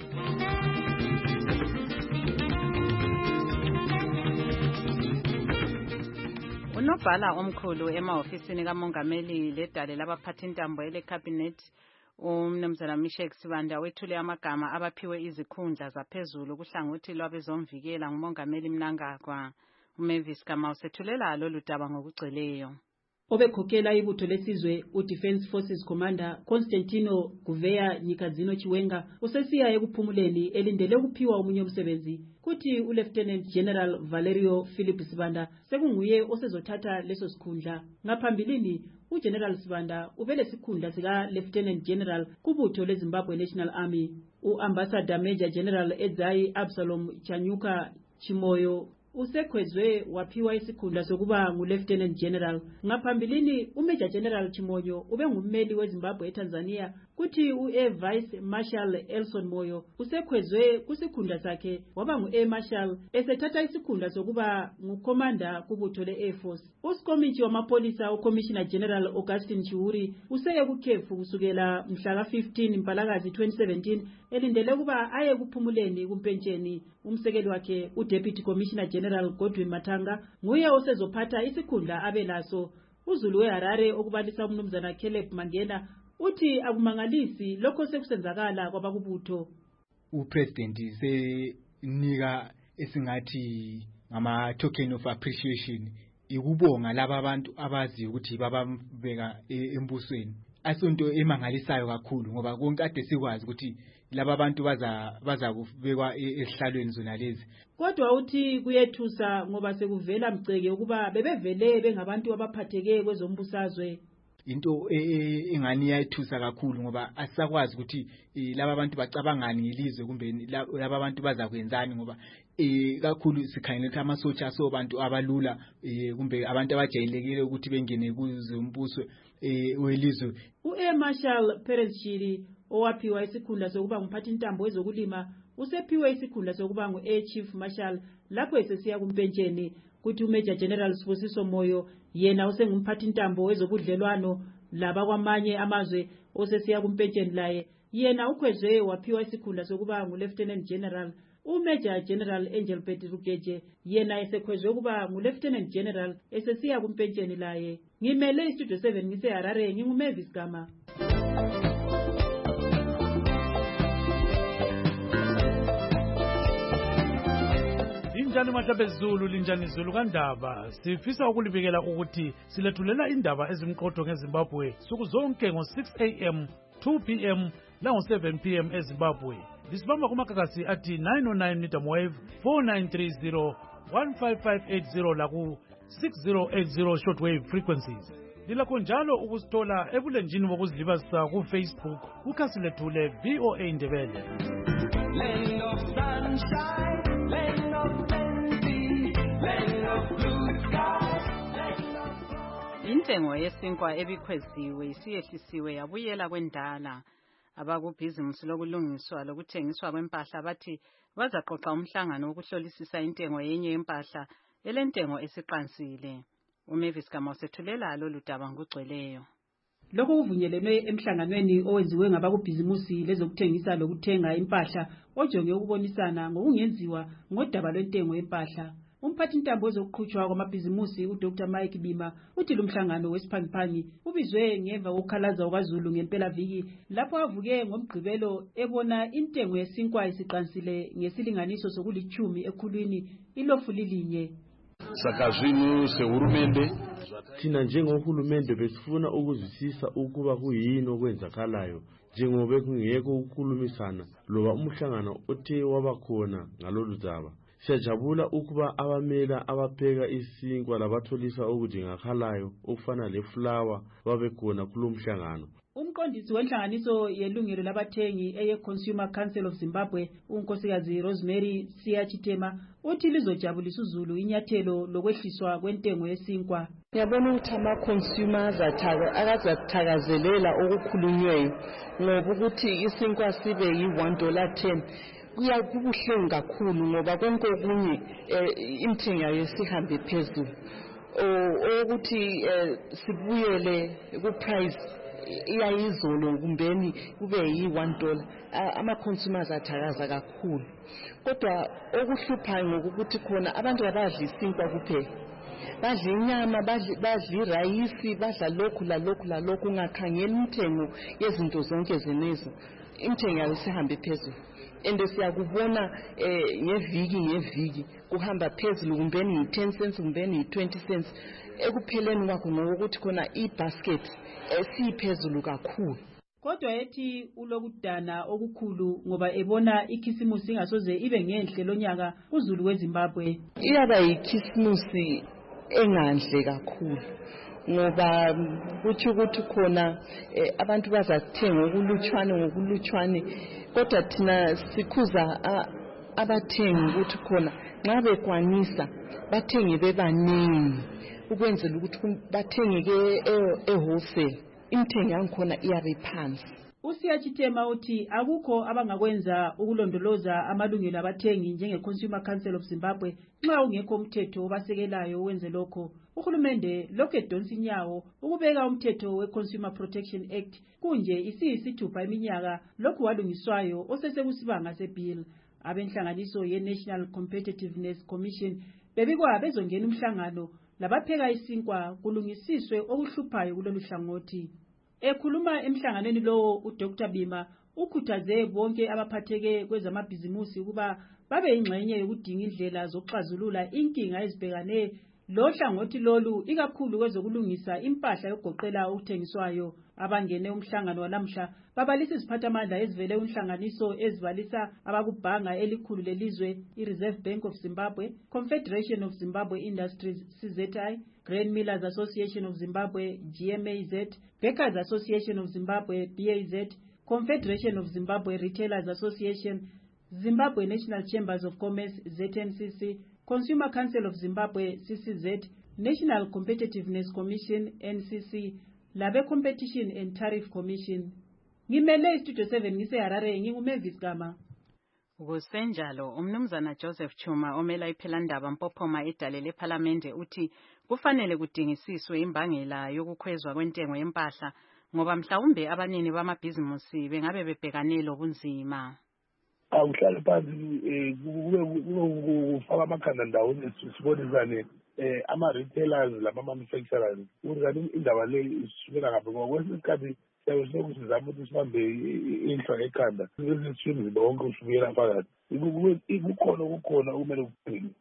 Unobhala omkhulu emahofisini kamongameli ledale labaphathintambo ele cabinet umnumzana Mishek Sibanda wethule amagama abaphiwe izikhundla zaphezulu kuhlangothi lwabezomvikela ngumongameli Mnangagwa. uMavis Kamau sethulela lolu daba ngokugcweleyo. Obekhokhela ibutho lesizwe uDefense Forces Commander Constantino Gouveia Nyikadzino Chiwenga usesiya ekuphumuleni elindele ukuphiwa umunye umsebenzi, kuthi uLieutenant General Valerio Philip Sibanda sekunguye osezothatha leso sikhundla. Ngaphambilini uGeneral Sibanda ubele sikhundla sika Lieutenant General kubutho leZimbabwe National Army. uAmbassador Major General Edzai Absalom Chanyuka Chimoyo usekhwezwe waphiwa isikhundla sokuba ngu-Lieutenant General. Ngaphambilini uMajor General Chimoyo ube ngummeli weZimbabwe eTanzania, kuthi u-Air Vice Marshal Elson Moyo usekhwezwe kusikhundla sakhe waba ngu-Air Marshal esethatha isikhundla sokuba ngukomanda kubutho le-Air Force. Usikomitshi wamapolisa uCommissioner General Augustine Chiuri useye kukhefu kusukela mhla ka fifteen Mpalakazi twenty seventeen elindele kuba aye kuphumuleni kumpentsheni. Umsekeli wakhe uDeputy Commissioner General Godwin Matanga nguye osezophatha isikhundla abelaso. uZulu weHarare okubalisa umnumzana Caleb Mangena uthi akumangalisi lokho sekusenzakala kwabakubutho. uPresident senika esingathi ngama token of appreciation ikubonga laba abantu abazi ukuthi babambeka embusweni. Asonto emangalisayo kakhulu ngoba konke kade sikwazi ukuthi laba abantu baza baza kubekwa esihlalweni zona lezi. Kodwa uthi kuyethusa ngoba sekuvela mceke ukuba bebevele bengabantu abaphatheke kwezombusazwe. Into engani yayithusa kakhulu ngoba asakwazi ukuthi laba abantu bacabangani ngelizwe kumbe laba abantu baza kwenzani, ngoba eh kakhulu sikhangela ukuthi amasotsha asobantu abalula kumbe abantu abajayelekile ukuthi bengene kuzombuso eh welizwe. uAir Marshal Perez Shiri owaphiwa isikhundla sokuba ngumphathi intambo wezokulima usephiwe isikhundla sokuba ngu-Air Chief Marshal lapho esesiya kumpentsheni, kuthi uMajor General Sibusiso Moyo yena usengumphathi intambo wezobudlelwano laba kwamanye amazwe osesiya kumpentsheni laye yena ukhwezwe waphiwa isikhundla sokuba ngu-Lieutenant General. uMajor General Engelbert Rugeje yena esekhwezwe kuba ngu-Lieutenant General esesiya kumpentsheni laye. Ngimele iStudio seven ngiseHarare, nginguMavis Gama. Linjani mahlabe Zulu, linjani Zulu kandaba. Sifisa ukulibikela ukuthi silethulela indaba ezimqotho ngeZimbabwe suku zonke ngo six a m, two p m lango seven p m eZimbabwe. Lisibamba kumakakasi ati nine oh nine medium wave, four nine three zero one five five eight zero laku six zero eight zero shortwave frequencies. Lilakho njalo ukusithola ebulenjini bokuzilibazisa ku-Facebook kukhasi lethu le-V O A Ndebele. Land of sunshine, land of plenty, land of blue skies, land of... Intengo yesinkwa ebikhweziwe isiyehlisiwe yabuyela kwendala. Abakubhizimusi lokulungiswa lokuthengiswa kwempahla bathi bazaqoqa umhlangano wokuhlolisisa intengo yenye yempahla elentengo esiqansile. uMavis Gama usethulela lolu daba ngogcweleyo. Lokho kuvunyelwe emhlanganweni owenziwe ngabakubhizimusi lezokuthengisa lokuthenga impahla ojonge ukubonisana ngokungenziwa ngodaba lwentengo yempahla. Umphathi intambo wezokuqhutshwa kwamabhizimusi uDr Mike Bima uthi lumhlangano wesiphangiphangi ubizwe ngemva kokukhalaza kwaZulu ngempela viki lapho avuke ngomgqibelo ebona intengo yesinkwa isiqansile ngesilinganiso sokulichumi ekhulwini ilofu lilinye. Saka zvino sehurumende thina njengohulumende besifuna ukuzwisisa ukuba kuyini okwenzakalayo njengoba kungekho ukukhulumisana loba umhlangano othe wabakhona ngalolu daba. Siyajabula ukuba abamela abapheka isinkwa labatholisa okudingakalayo okufana leflour babekhona kulomhlangano. Umqondisi wenhlanganiso yelungelo labathengi eye Consumer Council of Zimbabwe unkosikazi Rosemary Siyachitema uthi lizojabulisa uZulu inyathelo lokwehliswa kwentengo yesinkwa. Ngiyabona ukuthi ama-consumers akazathakazelela okukhulunyweyo ngoba ukuthi isinkwa sibe yi-one dollar ten kuyakubuhlungu kakhulu ngoba konke okunye intengo yayo sihambe phezulu. Ukuthi sibuyele ku-price iyayizolo kumbeni kube yi-one dollar ama-consumers athakaza kakhulu. Kodwa okuhluphayo ngokuthi khona abantu abadla isinkwa kuphela. Badla inyama, badla irayisi, badla lokhu lalokhu lalokhu ungakhangela umthengo yezinto zonke zenezo. Intengo yayo sihambe phezulu. Ende siyakubona ngeviki ngeviki kuhamba phezulu kumbeni yi-ten cents kumbeni yi-twenty cents. Ekupheleni kwakho ngokuthi khona i-basket esiphezulu kakhulu. Kodwa ethi ulokudana okukhulu ngoba ebona ikhisimusi ingasoze ibe ngenhle lonyaka uZulu weZimbabwe. Iyaba yikhisimusi enganhle kakhulu ngoba kuthi ukuthi khona abantu bazathenga okulutshwane ngokulutshwane kodwa thina sikhuza abathengi ukuthi khona nxa bekwanisa bathenge bebaningi ukwenzela ukuthi bathengeke e-wholesale intengo yankhona iyabe phansi. Usiyachitema uthi akukho abangakwenza ukulondoloza amalungelo abathengi njenge-Consumer Council of Zimbabwe nxa ungekho umthetho obasekelayo wenze lokho. Uhulumende lokhu edonsa inyawo ukubeka umthetho we-Consumer Protection Act kunje isiyisithupha iminyaka lokhu walungiswayo osesekusibanga sebill. Abenhlanganiso ye-National Competitiveness Commission bebikwa bezongena umhlangano labapheka isinkwa kulungisiswe okuhluphayo kulolu hlangothi. Ekhuluma emhlanganweni lowo uDr Bima ukhuthaze bonke abaphatheke kwezamabhizimusi ukuba babe ingxenye yokudinga indlela zokuxazulula inkinga ezibhekane lo hlangothi lolu ikakhulu kwezokulungisa impahla yokugoqela ukuthengiswayo. Abangene umhlangano wanamhla babalisa iziphathamandla ezivele unhlanganiso ezibalisa abakubhanga elikhulu lelizwe i-Reserve Bank of Zimbabwe, Confederation of Zimbabwe Industries C Z I, Grain Millers Association of Zimbabwe G M A Z, Bakers Association of Zimbabwe B A Z, Confederation of Zimbabwe Retailers Association, Zimbabwe National Chambers of Commerce Z N C C, Consumer Council of Zimbabwe C C Z, National Competitiveness Commission N C C, labe Competition and Tariff Commission. Ngimele Studio seven ngiseHarare nginguMavis Gama. Kusenjalo umnumzana Joseph Chuma omela iphelandaba Mpophoma edale lePhalamende uthi kufanele kudingisiswe imbangela yokukhwezwa kwentengo yempahla ngoba mhlawumbe abanini bamabhizimusi bengabe bebhekane lobunzima. Awuhlale phansi kube kufaka amakhanda ndawonye sibonisane ama-retailers lama-manufacturers ukuthi indaba le isukela ngaphi ngoba kwesinye isikhathi siyabe ukuthi sizame ukuthi sibambe inhlwa ekhanda ezisithini ziba wonke usukela phakathi kukhona kukhona okumele kubhekwe.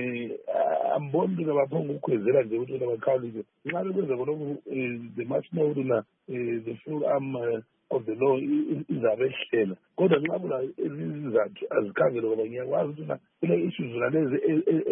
Amboni ukuthi abaphonga ukukhwezela nje ukuthi abakhawulise nxa bekwenza khonokho they must know ukuthi the full arm of the law izabe ehlela kodwa nxa kula izizathu azikhangelwe ngoba ngiyakwazi ukuthi kule issues lalezi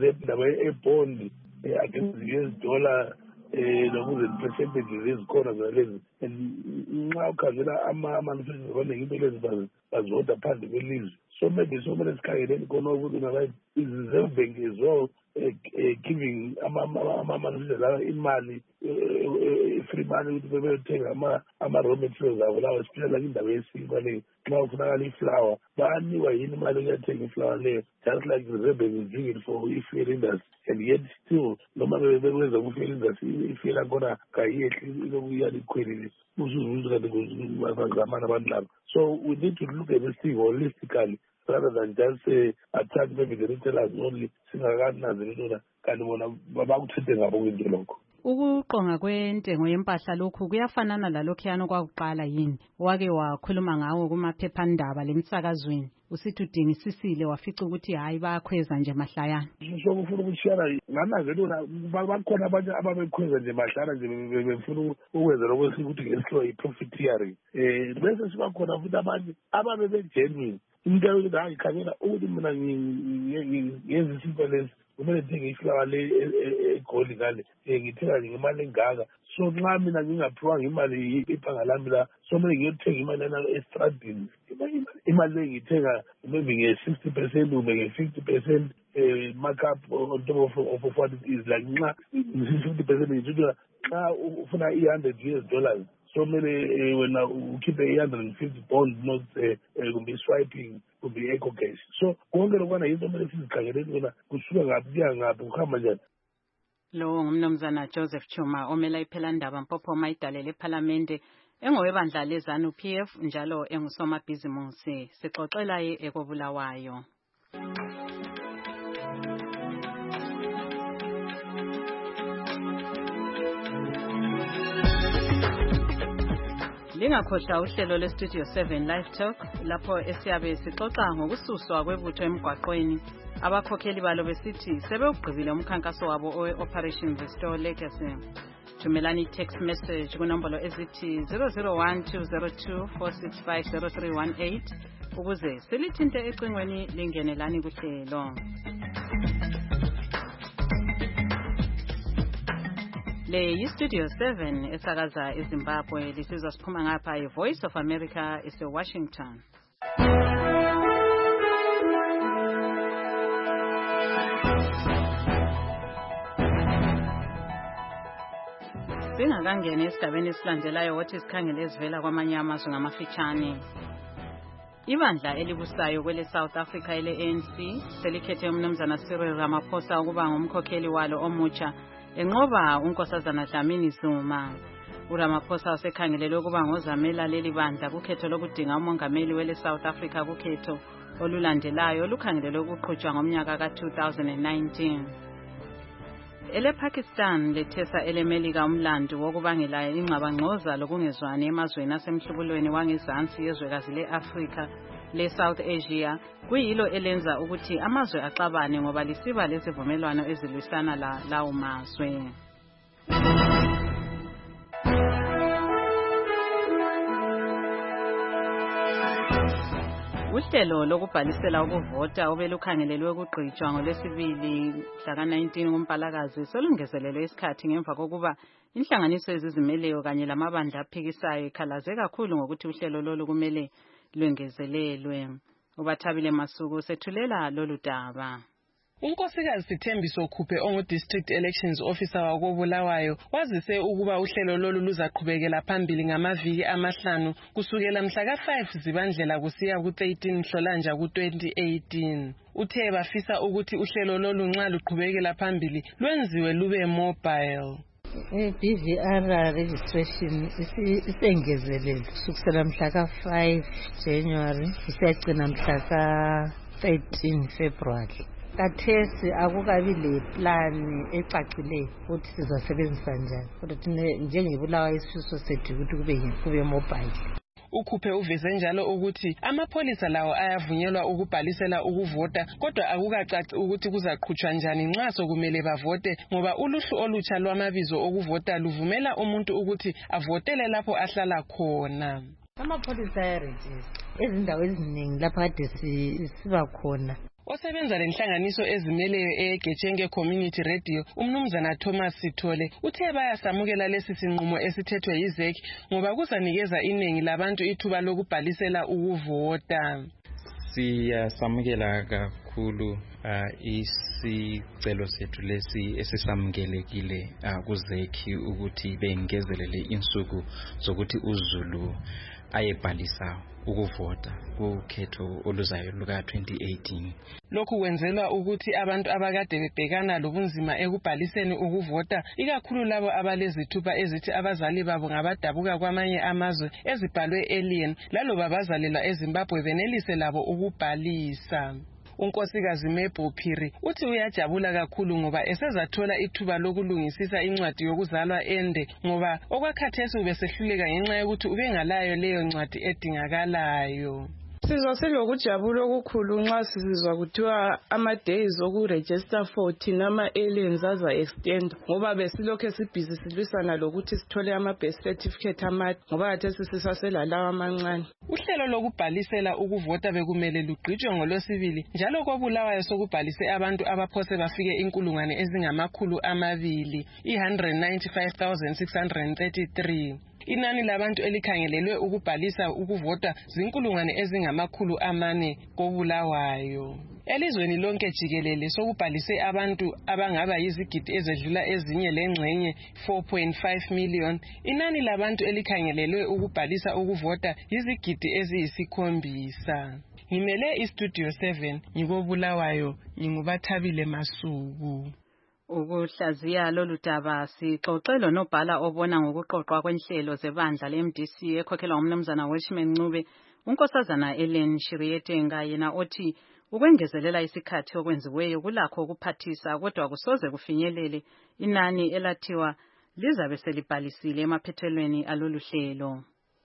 le ndaba ebond against the U S dollar eh nokuze percentages ezikhona zalezi nxa ukhangela ama-manufacturers abaningi into lezi bazodwa phandle kwelizwe so maybe somele sikhangeleni khona ukuthi nabayi i-Reserve Bank as well uh, giving ama-manufacturers lawa imali free money ukuthi bebeyothenga ama-raw materials abo lawo especially like indaba yesinkwa leyo nxa kufunakala iflower bayanikwa yini imali ukuyathenga iflower leyo just like the Reserve Bank is doing it for i-fuel industry and yet still noma bekwenza ku-fuel industry ifeel akhona kayiyehli ilokuyala ikhwelile usuzuzu kanti bazamana abantu labo. So we need to look at this thing holistically rather than just say attack maybe the retailers only singakanazi lona kanti bona bakuthethe ngabo kwinto lokho. Ukuqonga kwentengo yempahla lokhu kuyafanana lalokhuyana kwakuqala yini wake wakhuluma ngawo kumaphephandaba lemsakazweni usithi udingisisile wafica ukuthi hayi bayakhweza nje mahlayana. So kufuna ukushiyana nganaze lona bakhona abanye ababekhweza nje mahlayana nje befuna ukwenza lokho ukuthi ngesilo i-profiteering eh bese sibakhona futhi abanye ababe begenuine into yokuthi hayi khangela ukuthi mina ngiyenza izinto lezi kumele ndithenge iflower le egoli ngale ngithenga ngemali engaka so nxa mina ngingaphiwanga imali ibhanga lami la so kumele ngiyothenga imali lana estradini imali le ngithenga maybe nge-sixty percent ube nge-fifty percent uh, markup on top of, of, of what it is like nxa fifty percent ngithuthula nxa ufuna i-hundred U S dollars so kumele wena ukhiphe i-hundred and fifty bond notes kumbe i-swiping kumbe i-eco cash so konke lokwana yinto kumele sizikhangeleni kona kusuka ngaphi kuya ngaphi kuhamba njani. Lo ngumnumzana Joseph Chuma omela iPhelandaba Mpophoma idalele ePhalamende engowebandla lezanu P F njalo engusomabhizimusi sixoxela ye ekobulawayo. Lingakhohlwa uhlelo lweStudio seven Live Talk lapho esiyabe sixoxa ngokususwa kwebutho emgwaqweni abakhokheli balo besithi sebewugqibile umkhankaso wabo owe-Operation Restore Legacy. Thumelani text message kunombolo ezithi zero zero one two zero two four six five zero three one eight ukuze silithinte ecingweni lingenelani kuhlelo. Le yi-Studio seven esakaza eZimbabwe lisizwa siphuma ngapha i-Voice of America ese-Washington. Singakangena esigabeni esilandelayo wothi sikhangele ezivela kwamanye amazwe ngamafitshane. Ibandla elibusayo kwele South Africa ele-A N C selikhethe umnumzana Cyril Ramaphosa ukuba ngumkhokheli walo omutsha enqoba unkosazana Dlamini Zuma. uRamaphosa wasekhangelelwe ukuba ngozamela leli bandla kukhetho lokudinga umongameli wele South Africa kukhetho olulandelayo olukhangelelwe ukuqhutshwa ngomnyaka ka two thousand nineteen. Ele Pakistan lethesa elemelika umlando wokubangela ingxabangxoza lokungezwani emazweni asemhlubulweni wangezansi yezwekazi le-Afrika le South Asia kuyilo elenza ukuthi amazwe axabane ngoba lisiba lezivumelwano ezilwisana la lawo mazwe. Uhlelo lokubhalisela ukuvota obelukhangelelwe ukugqitshwa ngolwesibili mhla nineteen kuMpalakazi solungezelelwe isikhathi ngemva kokuba inhlanganiso ezizimeleyo kanye lamabandla aphikisayo ikhalaze kakhulu ngokuthi uhlelo lolu kumele lwengezelelwe. Ubathabile Masuku sethulela lolu daba. Unkosikazi Sithembiso Khuphe ongu-District Elections Officer wakobulawayo wazise ukuba uhlelo lolu luzaqhubekela phambili ngamaviki amahlanu kusukela mhla ka five Zibandlela kusiya ku thirteen Nhlolanja ku twenty eighteen. Uthe bafisa ukuthi uhlelo lolu nxa luqhubekela phambili lwenziwe lube mobile. I-B V R registration isengezelelwe kusukela mhla ka five January isiyagcina mhla ka thirteen February. Kathesi akukabi le plan ecacileyo ukuthi sizasebenzisa njani kodwa thina njengebulawayo isifiso sethu ukuthi kube kube mobile. Ukhuphe uveze njalo ukuthi amapholisa lawo ayavunyelwa ukubhalisela ukuvota kodwa akukacaci ukuthi kuzaqhutshwa njani nxa sokumele bavote ngoba uluhlu olutsha lwamabizo okuvota luvumela umuntu ukuthi avotele lapho ahlala khona. Amapholisa ayarejista ezindawo eziningi lapha kade siba khona Osebenza lenhlanganiso ezimeleyo eGetshenge Community Radio, umnumzana Thomas Sithole, uthe bayasamukela lesi sinqumo esithethwe yiZEC ngoba kuzanikeza iningi labantu ithuba lokubhalisela ukuvota. Siyasamukela kakhulu uh, isicelo sethu lesi esisamukelekile uh, kuZEC ukuthi bengezelele insuku zokuthi uZulu ayebhalisa ukuvota kukhetho oluzayo luka twenty eighteen. Lokhu kwenzelwa ukuthi abantu abakade bebhekana lobunzima ekubhaliseni ukuvota, ikakhulu labo abalezithupha ezithi abazali babo ngabadabuka kwamanye amazwe ezibhalwe alien laloba bazalela eZimbabwe benelise labo ukubhalisa. Unkosikazi Mebo Phiri uthi uyajabula kakhulu ngoba esezathola ithuba lokulungisisa incwadi yokuzalwa ende ngoba okwakhathesi ubesehluleka ngenxa yokuthi ubengalayo leyo ncwadi edingakalayo. Sizwa silokujabula okukhulu nxa sizizwa kuthiwa ama-days okuregister for thina ama-aliens aza extend ngoba besilokhu esibhizi silwisana lokuthi sithole ama-birth certificate amade ngoba khathesi sisaselalawo amancane. Uhlelo lokubhalisela ukuvota bekumele lugqitshwe ngolwesibili njalo koBulawayo sokubhalise abantu abaphose bafike inkulungwane ezingamakhulu amabili i-one hundred ninety-five thousand six hundred thirty-three. Inani labantu elikhangelelwe ukubhalisa ukuvota zinkulungwane ezingamakhulu amane koBulawayo. Elizweni lonke jikelele sokubhalise abantu abangaba yizigidi ezedlula ezinye lengxenye four point five million. Inani labantu elikhangelelwe ukubhalisa ukuvota yizigidi eziyisikhombisa. Ngimele iStudio seven ngikoBulawayo nginguBathabile Masuku. Ukuhlaziya lolu daba sixoxelo nobhala obona ngokuqoqwa kwenhlelo zebandla le-M D C ekhokhelwa umnumzana Welshman Ncube, unkosazana Ellen Shirietenga yena othi ukwengezelela isikhathi okwenziweyo kulakho ukuphathisa kodwa kusoze kufinyelele inani elathiwa lizabe selibhalisile emaphethelweni alolu hlelo.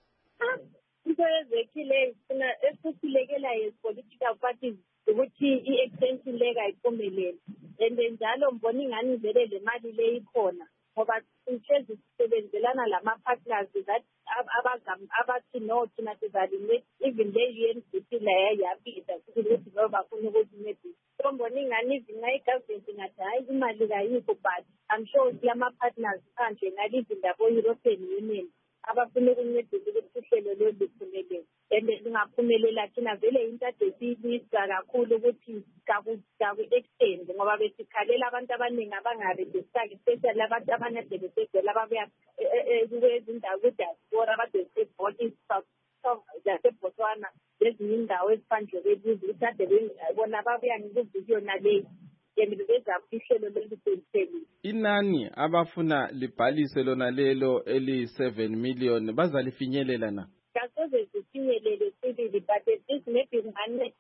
Into ezekile ifuna esikhulekela ye-political parties ukuthi i-extension lega iphumelele. Ende njalo mbona ingani vele le mali le ikhona ngoba sihlezi sisebenzelana lama-partners that abathi no thina sizalimit even le-U N D P la yayapita ukuthi lo bafuna ukuzincedisa. So mbona ingani even nxa i-government ingathi hayi imali kayikho but I'm sure lama-partners kanje ngalivi labo-European Union abafuna ukuncedisa ukuthi uhlelo lolu luphumelele. And lingaphumelela thina vele into ade siyibisa kakhulu ukuthi kaku-extend ngoba besikhalela abantu abaningi abangarejistaki especially abantu abanade besegcwele ababuya kwezindawo kwidiaspora abade besebhoti zaseBotswana lezinye indawo eziphandle kwelizwe ukuthi ade bona babuya ngikuvidiyo naleyi and bezapha ihlelo loluseliseli. Inani abafuna libhalise lona lelo eli-seven million bazalifinyelela na? Kasoze zifinyelele sibili but this maybe ngane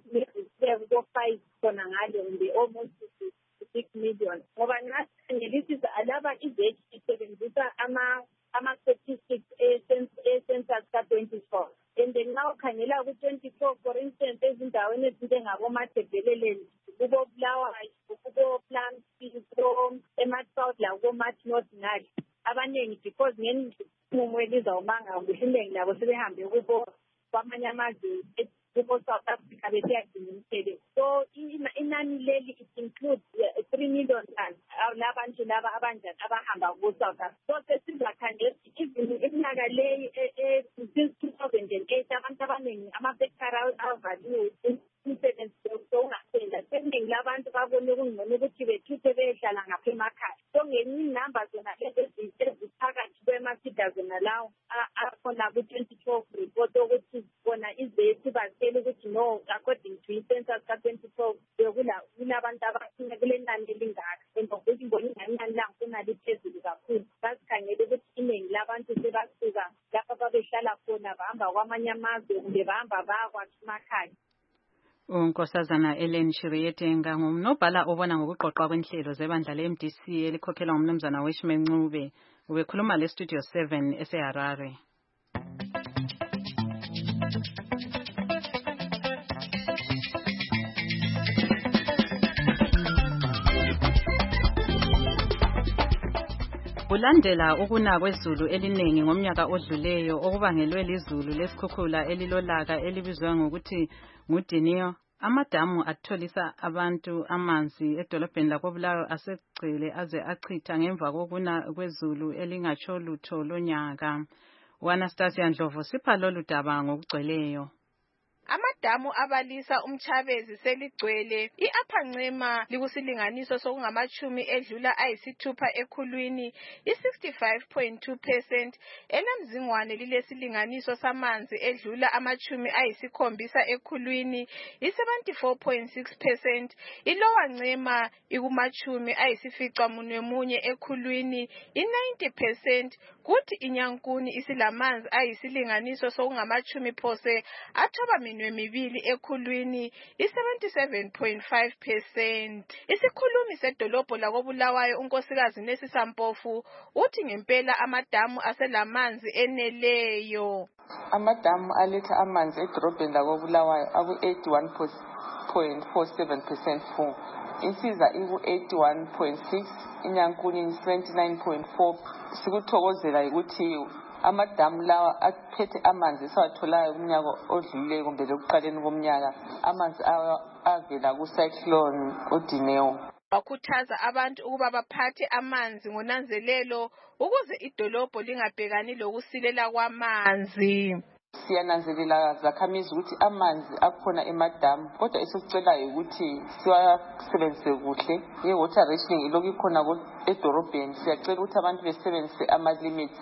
ko-five khona ngalo mbe almost six million ngoba nasingelisisa alaba iZEC isebenzisa ama-statistics e-census ka-twenty-four and then nxa ukhangela ku-twenty-four for instance ezindaweni ezinjengaboMathebheleleni kuboBulawayo kubo-Plumstead ema-South lakubo-March North ngale abaningi because ngenqumo elizawumanga inengi labo sebehambe kubo kwamanye amazwe kubo-South Africa besiyadinga umsebenzi. So inani leli it includes three million tons labantu laba abanjani abahamba kubo-South Africa. So sesizakhangela even iminyaka leyi since two thousand eight abantu abaningi ama-sector avaliwe umsebenzi sokungaphela seningi labantu babone kungcono ukuthi bethuthe beyehlala ngapha emakhaya. So ngenye inamba zona lezi eziphakathi kwema-citizen lawo akhona ku-twenty twelve report ukuthi bona iZEC bazitshela ukuthi no according to i-census ka-twenty twelve kulabantu abafuna kule nani elingaka and ukuthi mbona inani langifuna liphezulu kakhulu. Basikhangele ukuthi iningi labantu sebasuka lapha babehlala khona bahamba kwamanye amazwe kumbe bahamba bayakwakha emakhaya. Unkosazana Ellen Shirietenga ngumnobhala obona ngokuqoqwa kwenhlelo zebandla le-M D C elikhokhelwa umnumzana Welshman Ncube ubekhuluma le-Studio seven eseHarare. Kulandela ukuna kwezulu eliningi ngomnyaka odluleyo okubangelwe lizulu lesikhukhula elilolaka elibizwa ngokuthi nguDaniel Amadamu atholisa abantu amanzi edolobheni lakoBulawayo asegcwele aze achitha ngemva kokuna kwezulu elingatsho lutho lonyaka. uAnastasia Ndlovu sipha lolu daba ngokugcweleyo. Amadamu abalisa umchabezi seligcwele. I-Upper Ncema likusilinganiso sokungamachumi edlula ayisithupha ekhulwini, i-sixty-five point two percent. ElaMzingwane lilesilinganiso samanzi edlula amachumi ayisikhombisa ekhulwini, i-seventy-four point six percent. I-Lower Ncema ikumachumi ayisifica munwe munye ekhulwini, i-ninety percent. Kuthi iNyankuni isilamanzi ayisilinganiso sokungamachumi phose athoba minwe mibili ekhulwini, i-seventy-seven point five percent. Isikhulumi sedolobho lakoBulawayo unkosikazi Nesisa Mpofu uthi ngempela amadamu aselamanzi eneleyo. Amadamu aletha amanzi edolobheni lakoBulawayo aku eighty-one point four seven percent full. Insiza iku eighty-one point six, iNyankuni seventy-nine point four. Sikuthokozela ukuthi amadamu lawa aphethe amanzi esawatholayo kumnyaka odlulileyo kumbe lokuqaleni komnyaka, amanzi avela ku-cyclone uDineo. Wakhuthaza abantu ukuba baphathe amanzi ngonanzelelo ukuze idolobho lingabhekani lokusilela kwamanzi. Siyananzelela zakhamizi ukuthi amanzi akhona emadamu, kodwa esikucelayo ukuthi siwasebenzise kuhle. I-water rationing ilokhu ikhona edorobheni. Siyacela ukuthi abantu besebenzise ama-limits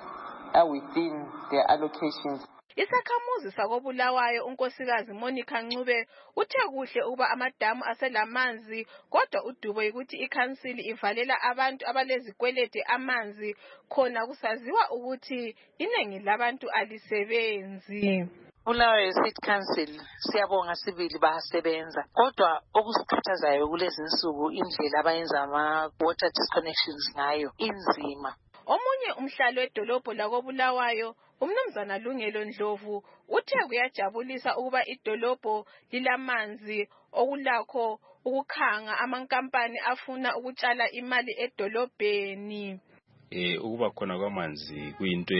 within their allocations. Isakhamuzi sakoBulawayo unkosikazi Monica Ncube uthe kuhle ukuba amadamu aselamanzi, kodwa udubo ukuthi ikhansili ivalela abantu abalezikwelede amanzi khona kusaziwa ukuthi inengi labantu alisebenzi. Bulawayo City Council siyabonga sibili bayasebenza, kodwa okusikhathazayo kulezi insuku indlela abayenza ama water disconnections ngayo inzima. Omunye umhlalo wedolobho lakoBulawayo uMnumzana Lungelo Ndlovu uthe kuyajabulisa ukuba idolobho lilamanzi okulakho ukukhanga amankampani afuna ukutshala imali edolobheni. Eh ukuba khona kwamanzi kuyinto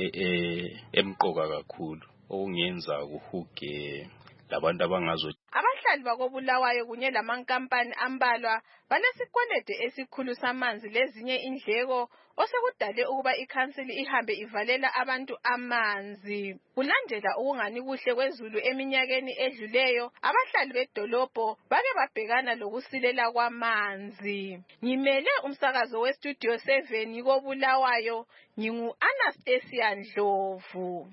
emqoka kakhulu okungenza kuhuge labantu abangazo. Abahlali bakoBulawayo kunye lamankampani ambalwa balesikwelede esikhulu samanzi lezinye indleko osekudale ukuba ikhansili ihambe ivalela abantu amanzi. Kulandela ukungani kuhle kwezulu eminyakeni edluleyo, abahlali bedolobho bake babhekana lokusilela kwamanzi. Ngimele umsakazo weStudio seven koBulawayo, ngingu Anastasia Ndlovu.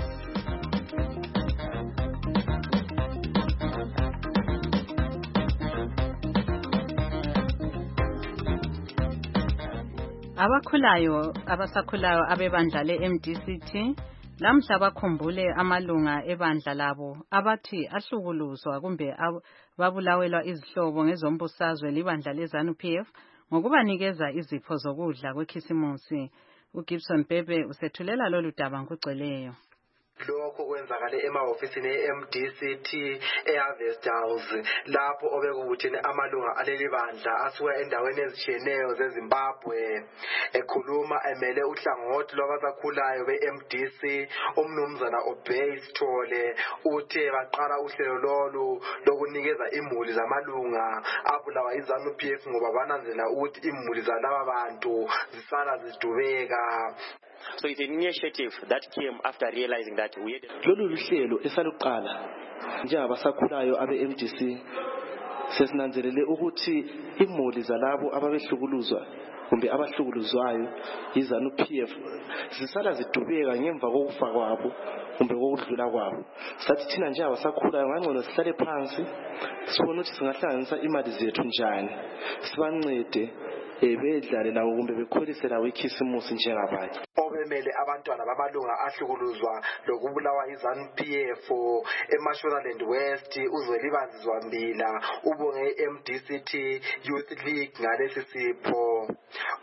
Abakhulayo abasakhulayo abebandla le-M D C T lamhla bakhumbule amalunga ebandla labo abathi ahlukuluzwa kumbe babulawelwa izihlobo ngezombusazwe libandla leZANU-P F ngokubanikeza izipho zokudla kwekhisimusi. uGibson Bebe usethulela lolu daba ngokugcweleyo. Lokho kwenzakale emahofisini e-M D C T e-Harvest House lapho obekubuthene amalunga aleli bandla asuka endaweni ezitshiyeneyo zeZimbabwe. Ekhuluma emele uhlangothi lwabasakhulayo be-M D C, umnumzana Obey Sithole uthe baqala uhlelo lolu lokunikeza imuli zamalunga abulawa iZANU-P F ngoba bananzela ukuthi imuli zalaba bantu zisala zidubeka. So it's an initiative that came after realizing that we had lolu luhlelo esaluqala njengabasakhulayo abe-M D C sesinanzelele ukuthi imuli zalabo ababehlukuluzwa kumbe abahlukuluzwayo iZANU-P F zisala zidubeka ngemva kokufa kwabo kumbe kokudlula kwabo. Sathi thina njengabasakhulayo ngangcono sihlale phansi sibone ukuthi singahlanganisa imali zethu njani sibancede ebedlale lawo kumbe bekholise lawo ikhisimusi njengabanye. Obemele abantwana bamalunga ahlukuluzwa lokubulawa iZANU-P F eMashonaland West uZwelibanzi Zwambila ubonge i-M D C T Youth League ngalesi sipho.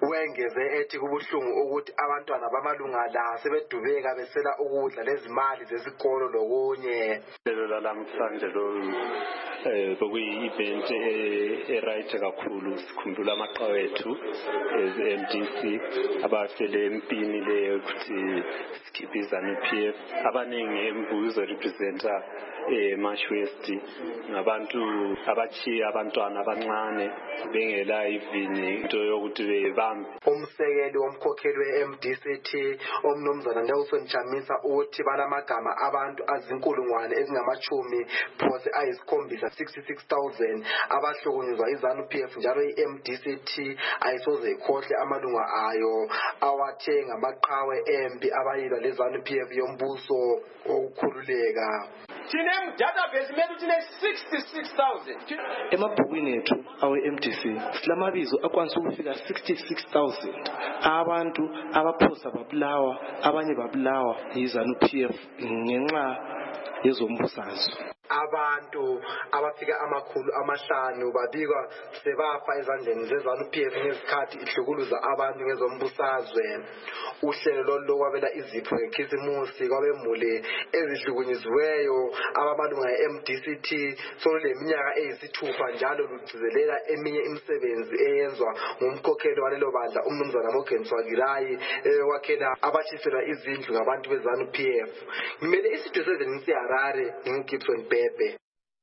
wengeze ethi kubuhlungu ukuthi abantwana bamalunga la sebedubeka besela ukudla lezimali zesikolo lokunye. Lelo lamhlanje lo eh bokuyi-event e-right kakhulu sikhumbula amaqawethu ez-M D C abafele empini leyo ukuthi sikhiphe iZANU P F abaningi embuzo representa eMarsh West ngabantu abachiya abantwana abancane bengela ivini into yokuthi bebambe. Umsekeli womkhokheli we-M D C T omnumzana Nelson Chamisa uthi balamagama abantu azinkulungwane ezingamachumi phose ayisikhombisa sixty-six thousand abahlukunyezwa iZANU P F njalo i-M D C T ayisoze ikhohle amalunga ayo awathe ngamaqhawe empi abayilwa leZANU P F yombuso wokukhululeka. Tine database methu tine sixty-six thousand. Emabhukwini ethu awe-M D C silamabizo akwanisa ukufika sixty-six thousand abantu abaphosa babulawa abanye babulawa yiZANU P F ngenxa yezombusazwe. Abantu abafika amakhulu amahlanu babikwa sebafa ezandleni zeZANU P F ngesikhathi ihlukuluza abantu ngezombusazwe. Uhlelo lolu kwabela izipho ngekhisimusi kwabemuli ezihlukunyiziweyo abamalunga e-M D C T soleminyaka eyisithupha njalo lugcizelela eminye imisebenzi eyenzwa ngumkhokheli walelo bandla umnumzana Morgan Tsvangirai ewakhela abashiselwa izindlu ngabantu beZANU P F. Ngimele isitudio seven siHarare ngingibson Pepe.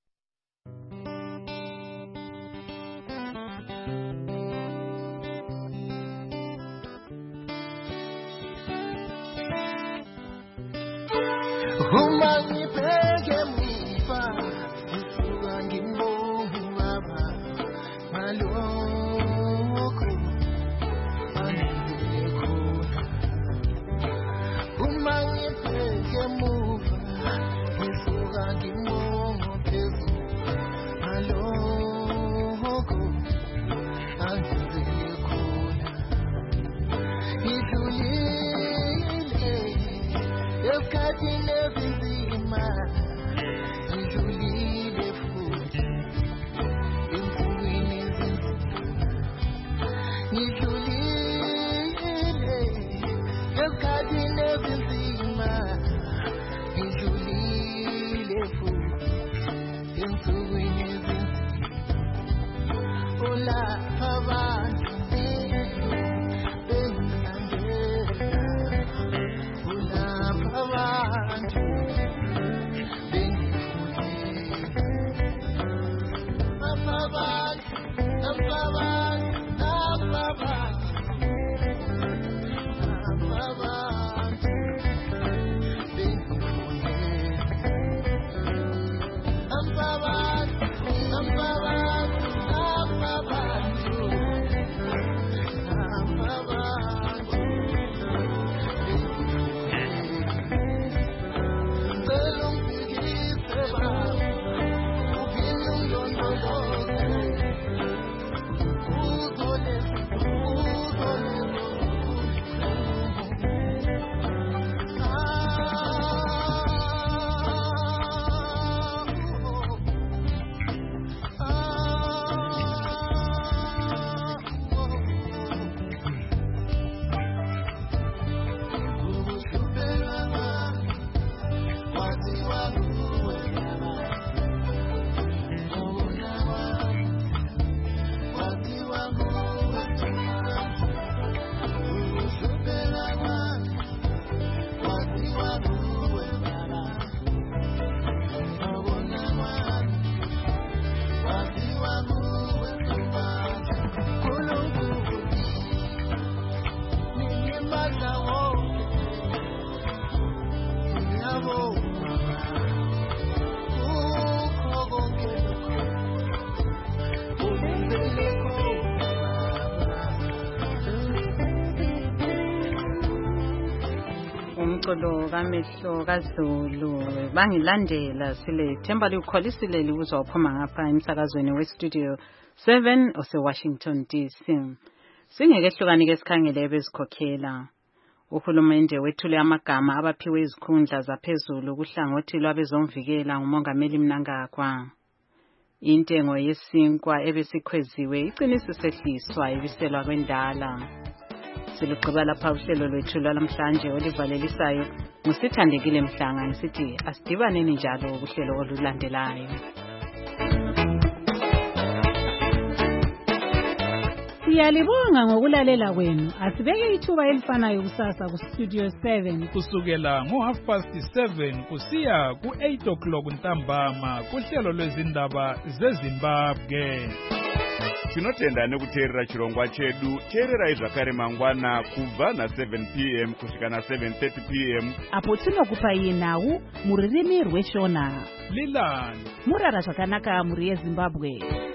Uma ngibheke muva ngisuka ngimbonga baba malokho angizile khona. Uma ngibheke muva ngisuka ngimbonga phezulu malokho angizile khona. Ngidlulile esikhathini esinzima, ngidlulile futhi ensukwini ezinzima. Ngidlulile esikhathini esinzima, ngidlulile futhi ensukwini ezinzima. Ulapha abantu umculo kamehlo kaZulu bangilandela sile Themba likholisile libuzwa uphuma ngapha emsakazweni westudio seven ose-Washington D C. Singekehlukani ke sikhangele bezikhokhela. Uhulumende wethule amagama abaphiwe izikhundla zaphezulu kuhlangothi lwabezomvikela ngumongameli Mnangagwa. intengo yesinkwa ebesikhweziwe igcine sisehliswa ibiselwa kwendala. Silugqiba lapha uhlelo lwethu lwalamhlanje olivalelisayo ngusithandekile Mhlanga ngisithi asidibaneni njalo kuhlelo olulandelayo. Siyalibonga ngokulalela kwenu. Asibeke ithuba elifanayo kusasa ku Studio seven kusukela ngo half past seven kusiya ku eight o'clock ntambama kuhlelo lwezindaba zeZimbabwe. Tinotenda nekuteerera chirongwa chedu. Teererai zvakare mangwana kubva na seven p m kusvika na seven thirty p m apo tinokupa yenhau mururimi rweshona. Lilani Murara zvakanaka muri yeZimbabwe.